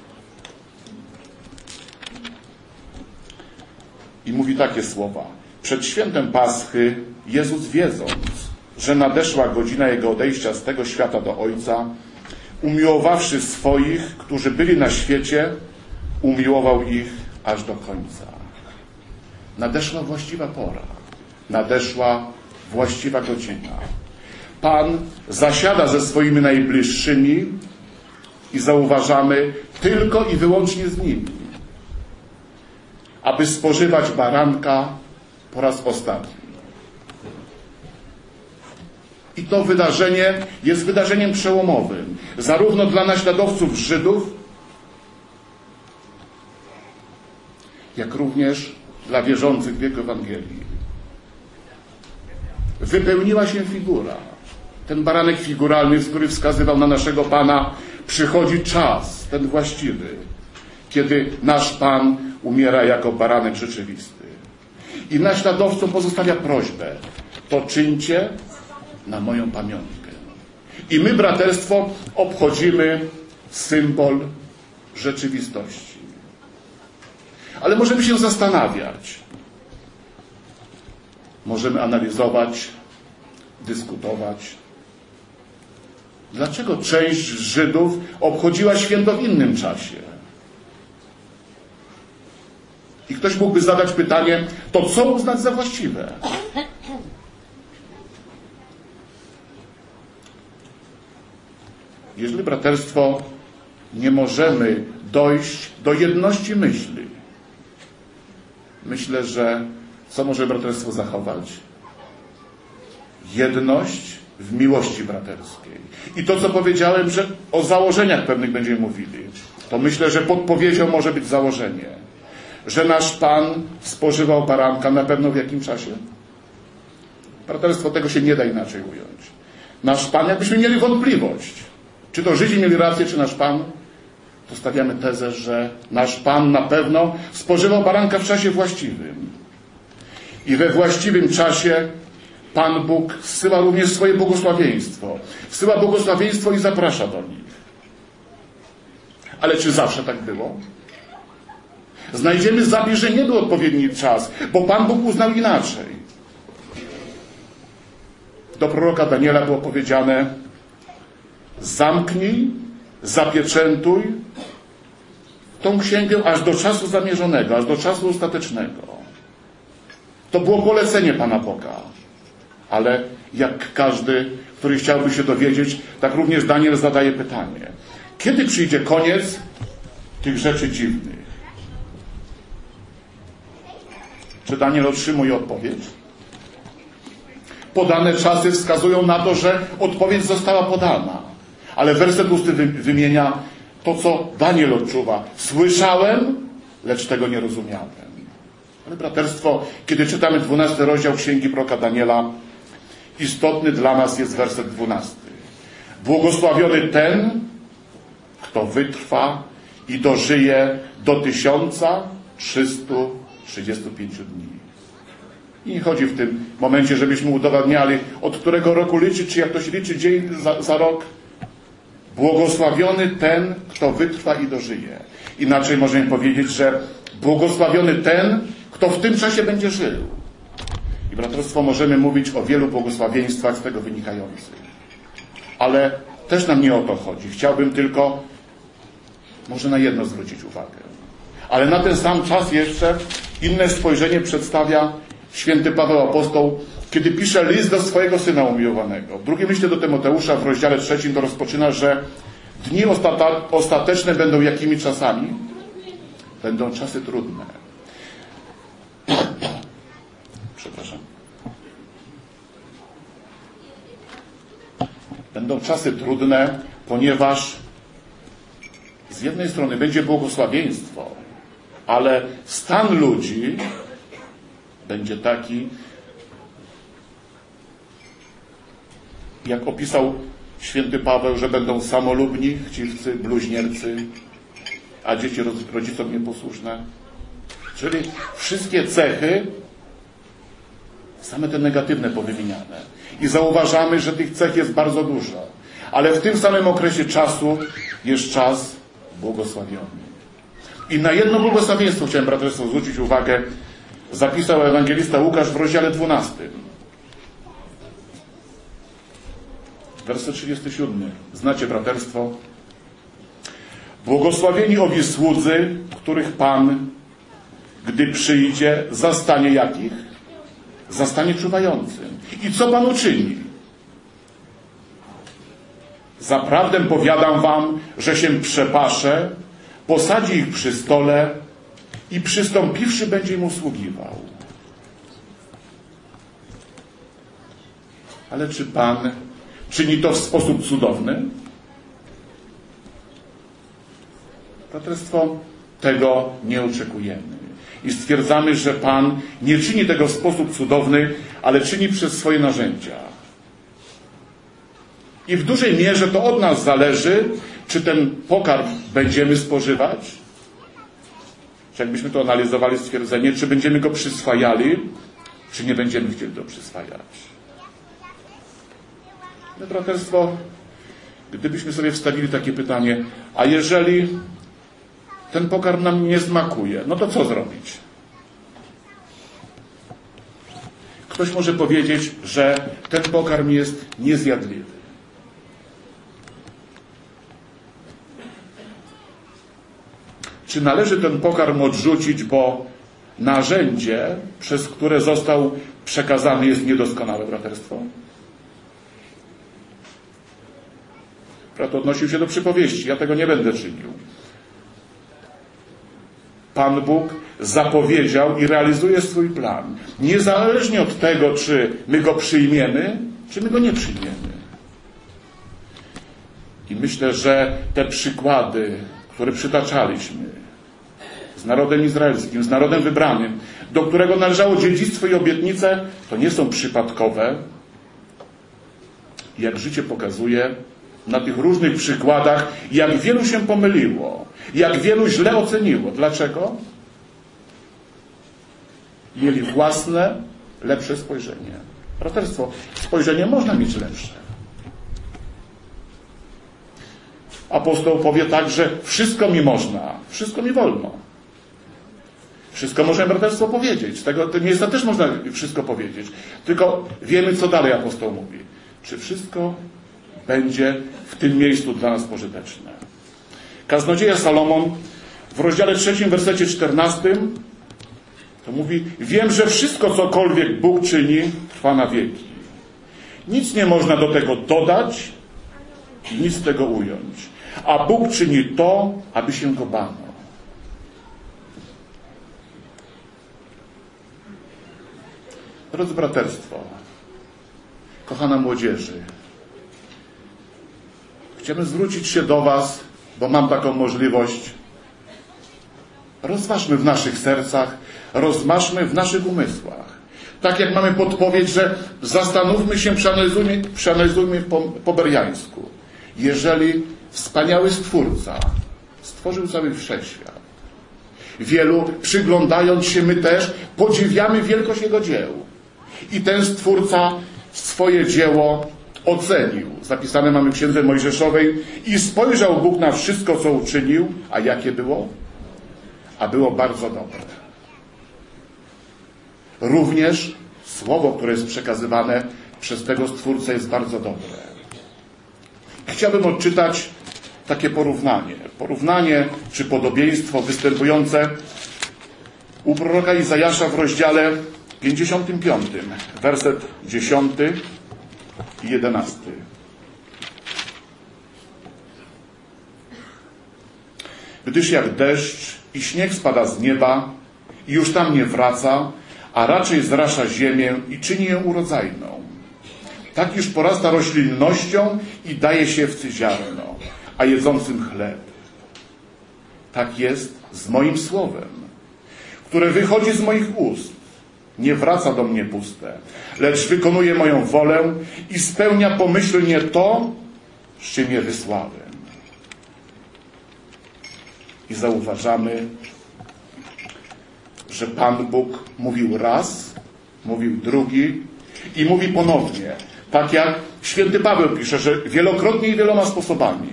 i mówi takie słowa. Przed świętem Paschy Jezus, wiedząc, że nadeszła godzina Jego odejścia z tego świata do Ojca, umiłowawszy swoich, którzy byli na świecie, umiłował ich aż do końca. Nadeszła właściwa pora. Nadeszła właściwa godzina. Pan zasiada ze swoimi najbliższymi i zauważamy tylko i wyłącznie z nimi, aby spożywać baranka po raz ostatni. I to wydarzenie jest wydarzeniem przełomowym, zarówno dla naśladowców Żydów, jak również dla wierzących w Jego Ewangelii. Wypełniła się figura. Ten baranek figuralny, który wskazywał na naszego Pana, przychodzi czas, ten właściwy, kiedy nasz Pan umiera jako baranek rzeczywisty. I naśladowcom pozostawia prośbę: to czyńcie na moją pamiątkę. I my, braterstwo, obchodzimy symbol rzeczywistości. Ale możemy się zastanawiać. Możemy analizować, dyskutować. Dlaczego część Żydów obchodziła święto w innym czasie? I ktoś mógłby zadać pytanie, to co uznać za właściwe? Jeżeli, braterstwo, nie możemy dojść do jedności myśli, myślę, że co może braterstwo zachować? Jedność w miłości braterskiej. I to, co powiedziałem, że o założeniach pewnych będziemy mówili, to myślę, że podpowiedzią może być założenie, że nasz Pan spożywał baranka na pewno w jakim czasie? Braterstwo, tego się nie da inaczej ująć. Nasz Pan, jakbyśmy mieli wątpliwość, czy to Żydzi mieli rację, czy nasz Pan, to stawiamy tezę, że nasz Pan na pewno spożywał baranka w czasie właściwym. I we właściwym czasie Pan Bóg zsyła również swoje błogosławieństwo. Zsyła błogosławieństwo i zaprasza do nich. Ale czy zawsze tak było? Znajdziemy zapis, że nie był odpowiedni czas, bo Pan Bóg uznał inaczej. Do proroka Daniela było powiedziane: zamknij, zapieczętuj tą księgę aż do czasu zamierzonego, aż do czasu ostatecznego. To było polecenie Pana Boga. Ale jak każdy, który chciałby się dowiedzieć, tak również Daniel zadaje pytanie: kiedy przyjdzie koniec tych rzeczy dziwnych? Czy Daniel otrzymuje odpowiedź? Podane czasy wskazują na to, że odpowiedź została podana. Ale werset 6 wymienia to, co Daniel odczuwa. Słyszałem, lecz tego nie rozumiałem. Ale braterstwo, kiedy czytamy 12 rozdział Księgi proroka Daniela, istotny dla nas jest werset 12. Błogosławiony ten, kto wytrwa i dożyje do 1335 dni. I nie chodzi w tym momencie, żebyśmy udowadniali, od którego roku liczyć, czy jak to się liczy dzień za rok. Błogosławiony ten, kto wytrwa i dożyje. Inaczej możemy powiedzieć, że błogosławiony ten, kto w tym czasie będzie żył. I braterstwo, możemy mówić o wielu błogosławieństwach z tego wynikających. Ale też nam nie o to chodzi. Chciałbym tylko może na jedno zwrócić uwagę. Ale na ten sam czas jeszcze inne spojrzenie przedstawia święty Paweł Apostoł, kiedy pisze list do swojego syna umiłowanego. W drugim liście do Tymoteusza w rozdziale 3 to rozpoczyna, że dni ostateczne będą jakimi czasami? Będą czasy trudne. Przepraszam. Będą czasy trudne, ponieważ z jednej strony będzie błogosławieństwo, ale stan ludzi będzie taki, jak opisał święty Paweł, że będą samolubni, chciwcy, bluźniercy, a dzieci rodzicom nieposłuszne. Czyli wszystkie cechy, same te negatywne powymieniane. I zauważamy, że tych cech jest bardzo dużo. Ale w tym samym okresie czasu jest czas błogosławiony. I na jedno błogosławieństwo chciałem, braterstwo, zwrócić uwagę. Zapisał ewangelista Łukasz w rozdziale 12. Werset 37. Znacie, braterstwo? Błogosławieni owi słudzy, których Pan, gdy przyjdzie, zastanie jakich? Zastanie czuwającym. I co Pan uczyni? Zaprawdę powiadam wam, że się przepasze, posadzi ich przy stole i przystąpiwszy będzie im usługiwał. Ale czy Pan czyni to w sposób cudowny? Braterstwo, tego nie oczekujemy. I stwierdzamy, że Pan nie czyni tego w sposób cudowny, ale czyni przez swoje narzędzia. I w dużej mierze to od nas zależy, czy ten pokarm będziemy spożywać, czy jakbyśmy to analizowali stwierdzenie, czy będziemy go przyswajali, czy nie będziemy chcieli to przyswajać. No, braterstwo, gdybyśmy sobie wstawili takie pytanie, a jeżeli ten pokarm nam nie smakuje, no to co zrobić? Ktoś może powiedzieć, że ten pokarm jest niezjadliwy. Czy należy ten pokarm odrzucić, bo narzędzie, przez które został przekazany, jest niedoskonałe, braterstwo? Brat odnosił się do przypowieści. Ja tego nie będę czynił. Pan Bóg zapowiedział i realizuje swój plan. Niezależnie od tego, czy my go przyjmiemy, czy my go nie przyjmiemy. I myślę, że te przykłady, które przytaczaliśmy z narodem izraelskim, z narodem wybranym, do którego należało dziedzictwo i obietnice, to nie są przypadkowe. Jak życie pokazuje, na tych różnych przykładach, jak wielu się pomyliło, jak wielu źle oceniło. Dlaczego? Mieli własne, lepsze spojrzenie. Braterstwo, spojrzenie można mieć lepsze. Apostoł powie tak, że wszystko mi można, wszystko mi wolno. Wszystko możemy, braterstwo, powiedzieć. Z tego miejsca też można wszystko powiedzieć. Tylko wiemy, co dalej apostoł mówi. Czy wszystko będzie w tym miejscu dla nas pożyteczne? Kaznodzieja Salomon w rozdziale 3, wersecie 14 to mówi: wiem, że wszystko, cokolwiek Bóg czyni, trwa na wieki. Nic nie można do tego dodać i nic z tego ująć. A Bóg czyni to, aby się go bano. Drodzy braterstwo, kochana młodzieży, chciałbym zwrócić się do was, bo mam taką możliwość. Rozważmy w naszych sercach, rozważmy w naszych umysłach. Tak jak mamy podpowiedź, że zastanówmy się, przeanalizujmy po beriańsku. Jeżeli wspaniały Stwórca stworzył cały wszechświat, wielu, przyglądając się, my też podziwiamy wielkość Jego dzieł. I ten Stwórca swoje dzieło ocenił. Zapisane mamy w Księdze Mojżeszowej. I spojrzał Bóg na wszystko, co uczynił. A jakie było? A było bardzo dobre. Również słowo, które jest przekazywane przez tego Stwórcę, jest bardzo dobre. Chciałbym odczytać takie porównanie. Porównanie czy podobieństwo występujące u proroka Izajasza w rozdziale 55, werset 10 i 11. Gdyż jak deszcz i śnieg spada z nieba i już tam nie wraca, a raczej zrasza ziemię i czyni ją urodzajną, tak już porasta roślinnością i daje siewcy ziarno, a jedzącym chleb. Tak jest z moim słowem, które wychodzi z moich ust. Nie wraca do mnie puste, lecz wykonuje moją wolę i spełnia pomyślnie to, z czym je wysłałem. I zauważamy, że Pan Bóg mówił raz, mówił drugi i mówi ponownie. Tak jak święty Paweł pisze, że wielokrotnie i wieloma sposobami.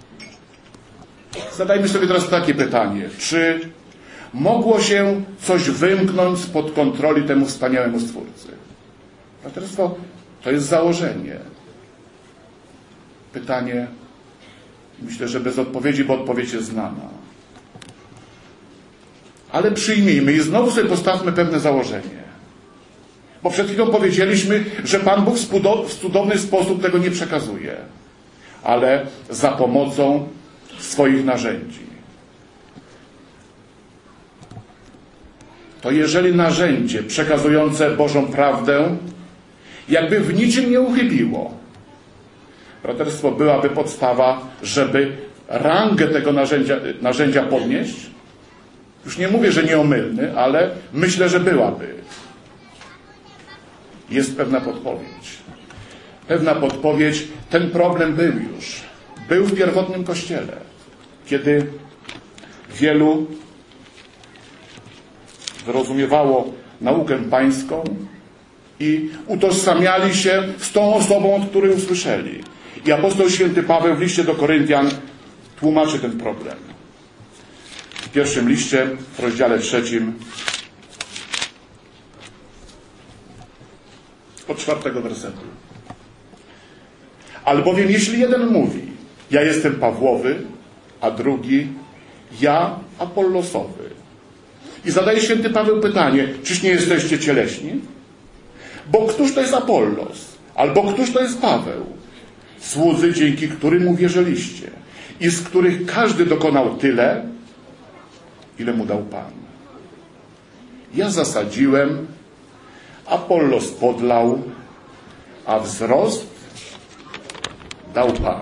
Zadajmy sobie teraz takie pytanie. Czy mogło się coś wymknąć spod kontroli temu wspaniałemu Stwórcy? Braterstwo, to jest założenie. Pytanie, myślę, że bez odpowiedzi, bo odpowiedź jest znana. Ale przyjmijmy i znowu sobie postawmy pewne założenie. Bo przed chwilą powiedzieliśmy, że Pan Bóg w cudowny sposób tego nie przekazuje, ale za pomocą swoich narzędzi. To jeżeli narzędzie przekazujące Bożą prawdę jakby w niczym nie uchybiło, braterstwo, byłaby podstawa, żeby rangę tego narzędzia podnieść. Już nie mówię, że nieomylny, ale myślę, że byłaby. Jest pewna podpowiedź. Pewna podpowiedź. Ten problem był już. Był w pierwotnym Kościele, kiedy wielu zrozumiewało naukę pańską i utożsamiali się z tą osobą, od której usłyszeli. I apostoł święty Paweł w liście do Koryntian tłumaczy ten problem. W pierwszym liście, w rozdziale 3, od 4 wersetu. Albowiem jeśli jeden mówi, ja jestem Pawłowy, a drugi, ja Apollosowy. I zadaje święty Paweł pytanie, czyż nie jesteście cieleśni? Bo któż to jest Apollos? Albo któż to jest Paweł? Słudzy, dzięki którym uwierzyliście i z których każdy dokonał tyle, ile mu dał Pan. Ja zasadziłem, Apollos podlał, a wzrost dał Pan.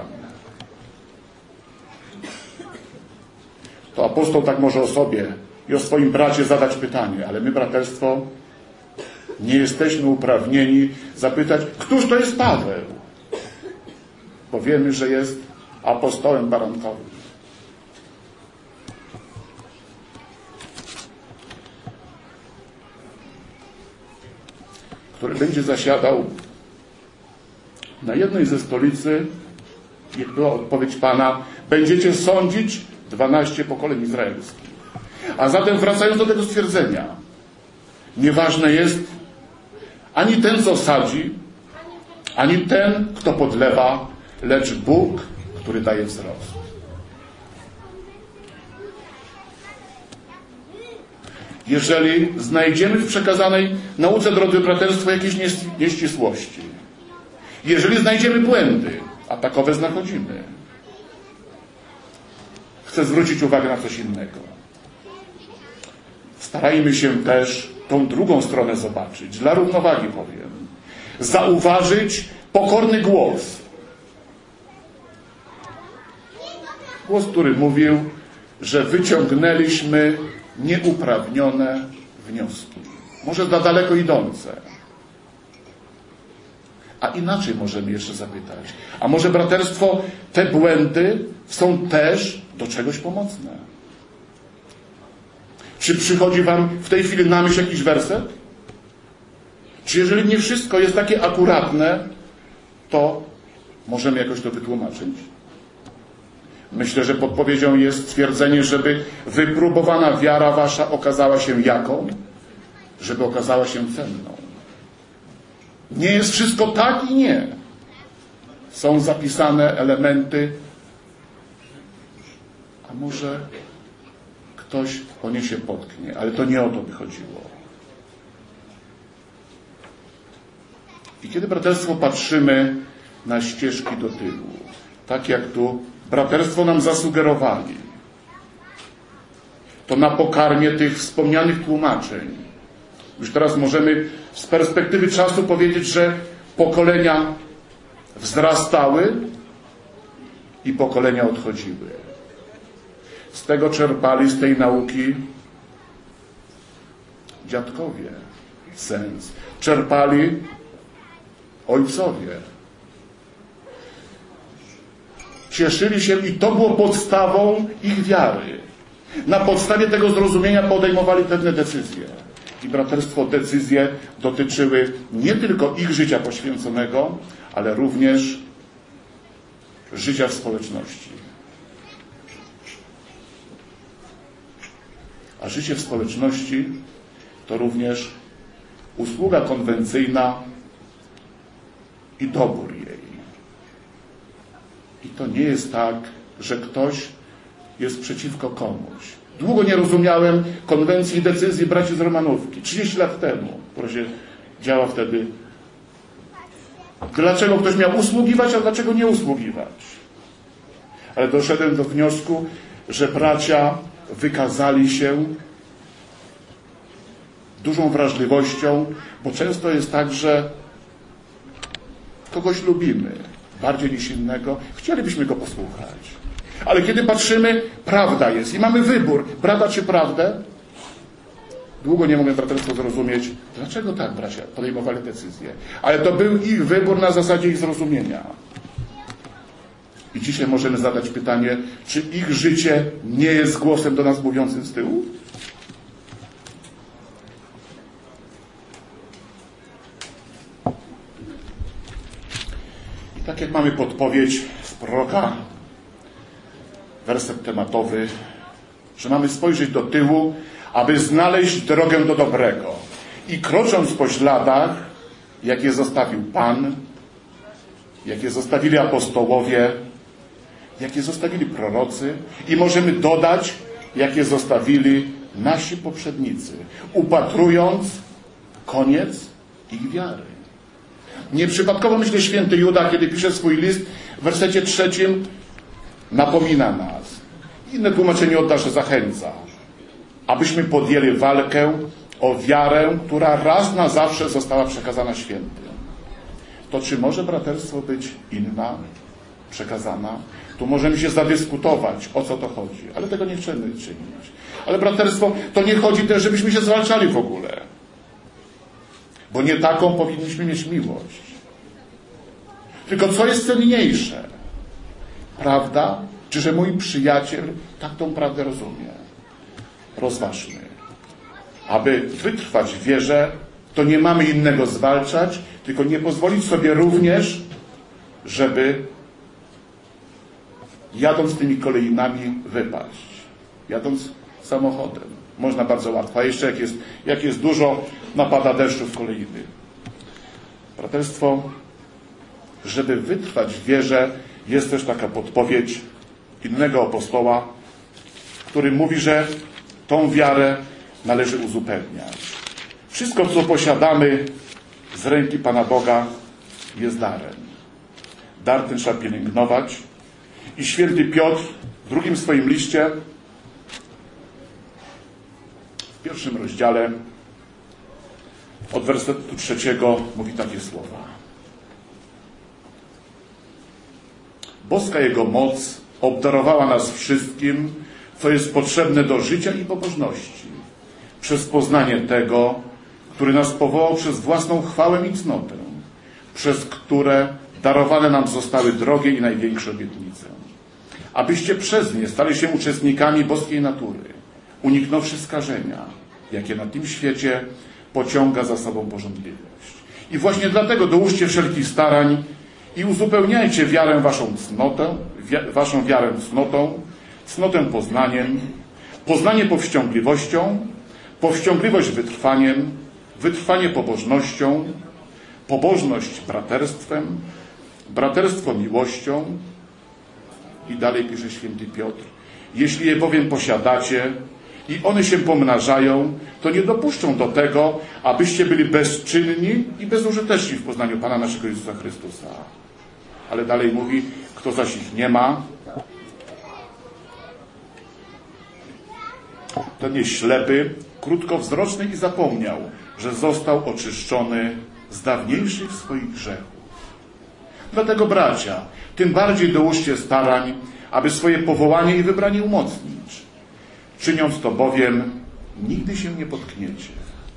To apostoł tak może o sobie i o swoim bracie zadać pytanie, ale my, braterstwo, nie jesteśmy uprawnieni zapytać, któż to jest Paweł? Bo wiemy, że jest apostołem barankowym. Który będzie zasiadał na jednej ze stolicy, jak była odpowiedź Pana, będziecie sądzić 12 pokoleń izraelskich. A zatem wracając do tego stwierdzenia, nieważne jest ani ten, co sadzi, ani ten, kto podlewa, lecz Bóg, który daje wzrost. Jeżeli znajdziemy w przekazanej nauce, drodzy braterstwo, jakieś nieścisłości, jeżeli znajdziemy błędy, a takowe znachodzimy, chcę zwrócić uwagę na coś innego. Starajmy się też tą drugą stronę zobaczyć, dla równowagi powiem. Zauważyć pokorny głos. Głos, który mówił, że wyciągnęliśmy nieuprawnione wnioski. Może za daleko idące. A inaczej możemy jeszcze zapytać. A może, braterstwo, te błędy są też do czegoś pomocne? Czy przychodzi wam w tej chwili na myśl jakiś werset? Czy jeżeli nie wszystko jest takie akuratne, to możemy jakoś to wytłumaczyć? Myślę, że podpowiedzią jest stwierdzenie, żeby wypróbowana wiara wasza okazała się jaką? Żeby okazała się cenną. Nie jest wszystko tak i nie. Są zapisane elementy, a może ktoś o nie się potknie, ale to nie o to by chodziło. I kiedy, braterstwo, patrzymy na ścieżki do tyłu, tak jak tu braterstwo nam zasugerowali, to na pokarmie tych wspomnianych tłumaczeń już teraz możemy z perspektywy czasu powiedzieć, że pokolenia wzrastały i pokolenia odchodziły. Z tego czerpali, z tej nauki dziadkowie sens. Czerpali ojcowie. Cieszyli się i to było podstawą ich wiary. Na podstawie tego zrozumienia podejmowali pewne decyzje. I, braterstwo, decyzje dotyczyły nie tylko ich życia poświęconego, ale również życia w społeczności. A życie w społeczności to również usługa konwencyjna i dobór jej. I to nie jest tak, że ktoś jest przeciwko komuś. Długo nie rozumiałem konwencji i decyzji braci z Romanówki, 30 lat temu, która się działa wtedy. Dlaczego ktoś miał usługiwać, a dlaczego nie usługiwać? Ale doszedłem do wniosku, że bracia wykazali się dużą wrażliwością, bo często jest tak, że kogoś lubimy bardziej niż innego, chcielibyśmy go posłuchać. Ale kiedy patrzymy, prawda jest i mamy wybór, prawda czy prawdę, długo nie mogę, braterstwo, zrozumieć, dlaczego tak bracia podejmowali decyzję. Ale to był ich wybór na zasadzie ich zrozumienia. I dzisiaj możemy zadać pytanie, czy ich życie nie jest głosem do nas mówiącym z tyłu? I tak jak mamy podpowiedź z proroka, werset tematowy, że mamy spojrzeć do tyłu, aby znaleźć drogę do dobrego. I krocząc po śladach, jakie zostawił Pan, jakie zostawili apostołowie, jakie zostawili prorocy, i możemy dodać, jakie zostawili nasi poprzednicy, upatrując koniec ich wiary. Nieprzypadkowo, myślę, święty Juda, kiedy pisze swój list, w wersecie 3 napomina nas. Inne tłumaczenie odda, że zachęca, abyśmy podjęli walkę o wiarę, która raz na zawsze została przekazana świętym. To czy może braterstwo być inna, przekazana? Tu możemy się zadyskutować, o co to chodzi, ale tego nie chcemy czynić. Ale braterstwo, to nie chodzi też, żebyśmy się zwalczali w ogóle. Bo nie taką powinniśmy mieć miłość. Tylko co jest cenniejsze? Prawda? Czy że mój przyjaciel tak tą prawdę rozumie? Rozważmy. Aby wytrwać w wierze, to nie mamy innego zwalczać, tylko nie pozwolić sobie również, żeby jadąc tymi kolejnami wypaść. Jadąc samochodem. Można bardzo łatwo. A jeszcze jak jest dużo, napada deszczów kolejnych. Braterstwo, żeby wytrwać w wierze, jest też taka podpowiedź innego apostoła, który mówi, że tą wiarę należy uzupełniać. Wszystko, co posiadamy z ręki Pana Boga, jest darem. Dar ten trzeba pielęgnować. I święty Piotr w drugim swoim liście, w 1 rozdziale, od wersetu 3 mówi takie słowa. Boska Jego moc obdarowała nas wszystkim, co jest potrzebne do życia i pobożności, przez poznanie tego, który nas powołał przez własną chwałę i cnotę, przez które darowane nam zostały drogie i największe obietnice, abyście przez nie stali się uczestnikami boskiej natury, uniknąwszy skażenia, jakie na tym świecie pociąga za sobą pożądliwość. I właśnie dlatego dołóżcie wszelkich starań i uzupełniajcie wiarę waszą wiarę cnotą, cnotę poznaniem, poznanie powściągliwością, powściągliwość wytrwaniem, wytrwanie pobożnością, pobożność braterstwem, braterstwo miłością. I dalej pisze święty Piotr. Jeśli je bowiem posiadacie i one się pomnażają, to nie dopuszczą do tego, abyście byli bezczynni i bezużyteczni w poznaniu Pana naszego Jezusa Chrystusa. Ale dalej mówi, kto zaś ich nie ma, ten jest ślepy, krótkowzroczny i zapomniał, że został oczyszczony z dawniejszych swoich grzechów. Dlatego, bracia, tym bardziej dołóżcie starań, aby swoje powołanie i wybranie umocnić. Czyniąc to bowiem, nigdy się nie potkniecie.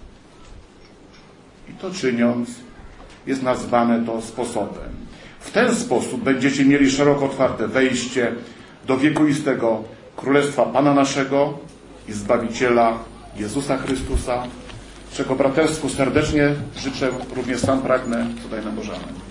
I to czyniąc, jest nazwane to sposobem. W ten sposób będziecie mieli szeroko otwarte wejście do wiekuistego Królestwa Pana naszego i Zbawiciela Jezusa Chrystusa, czego braterstwu serdecznie życzę, również sam pragnę. Podaj nam Boże. Amen.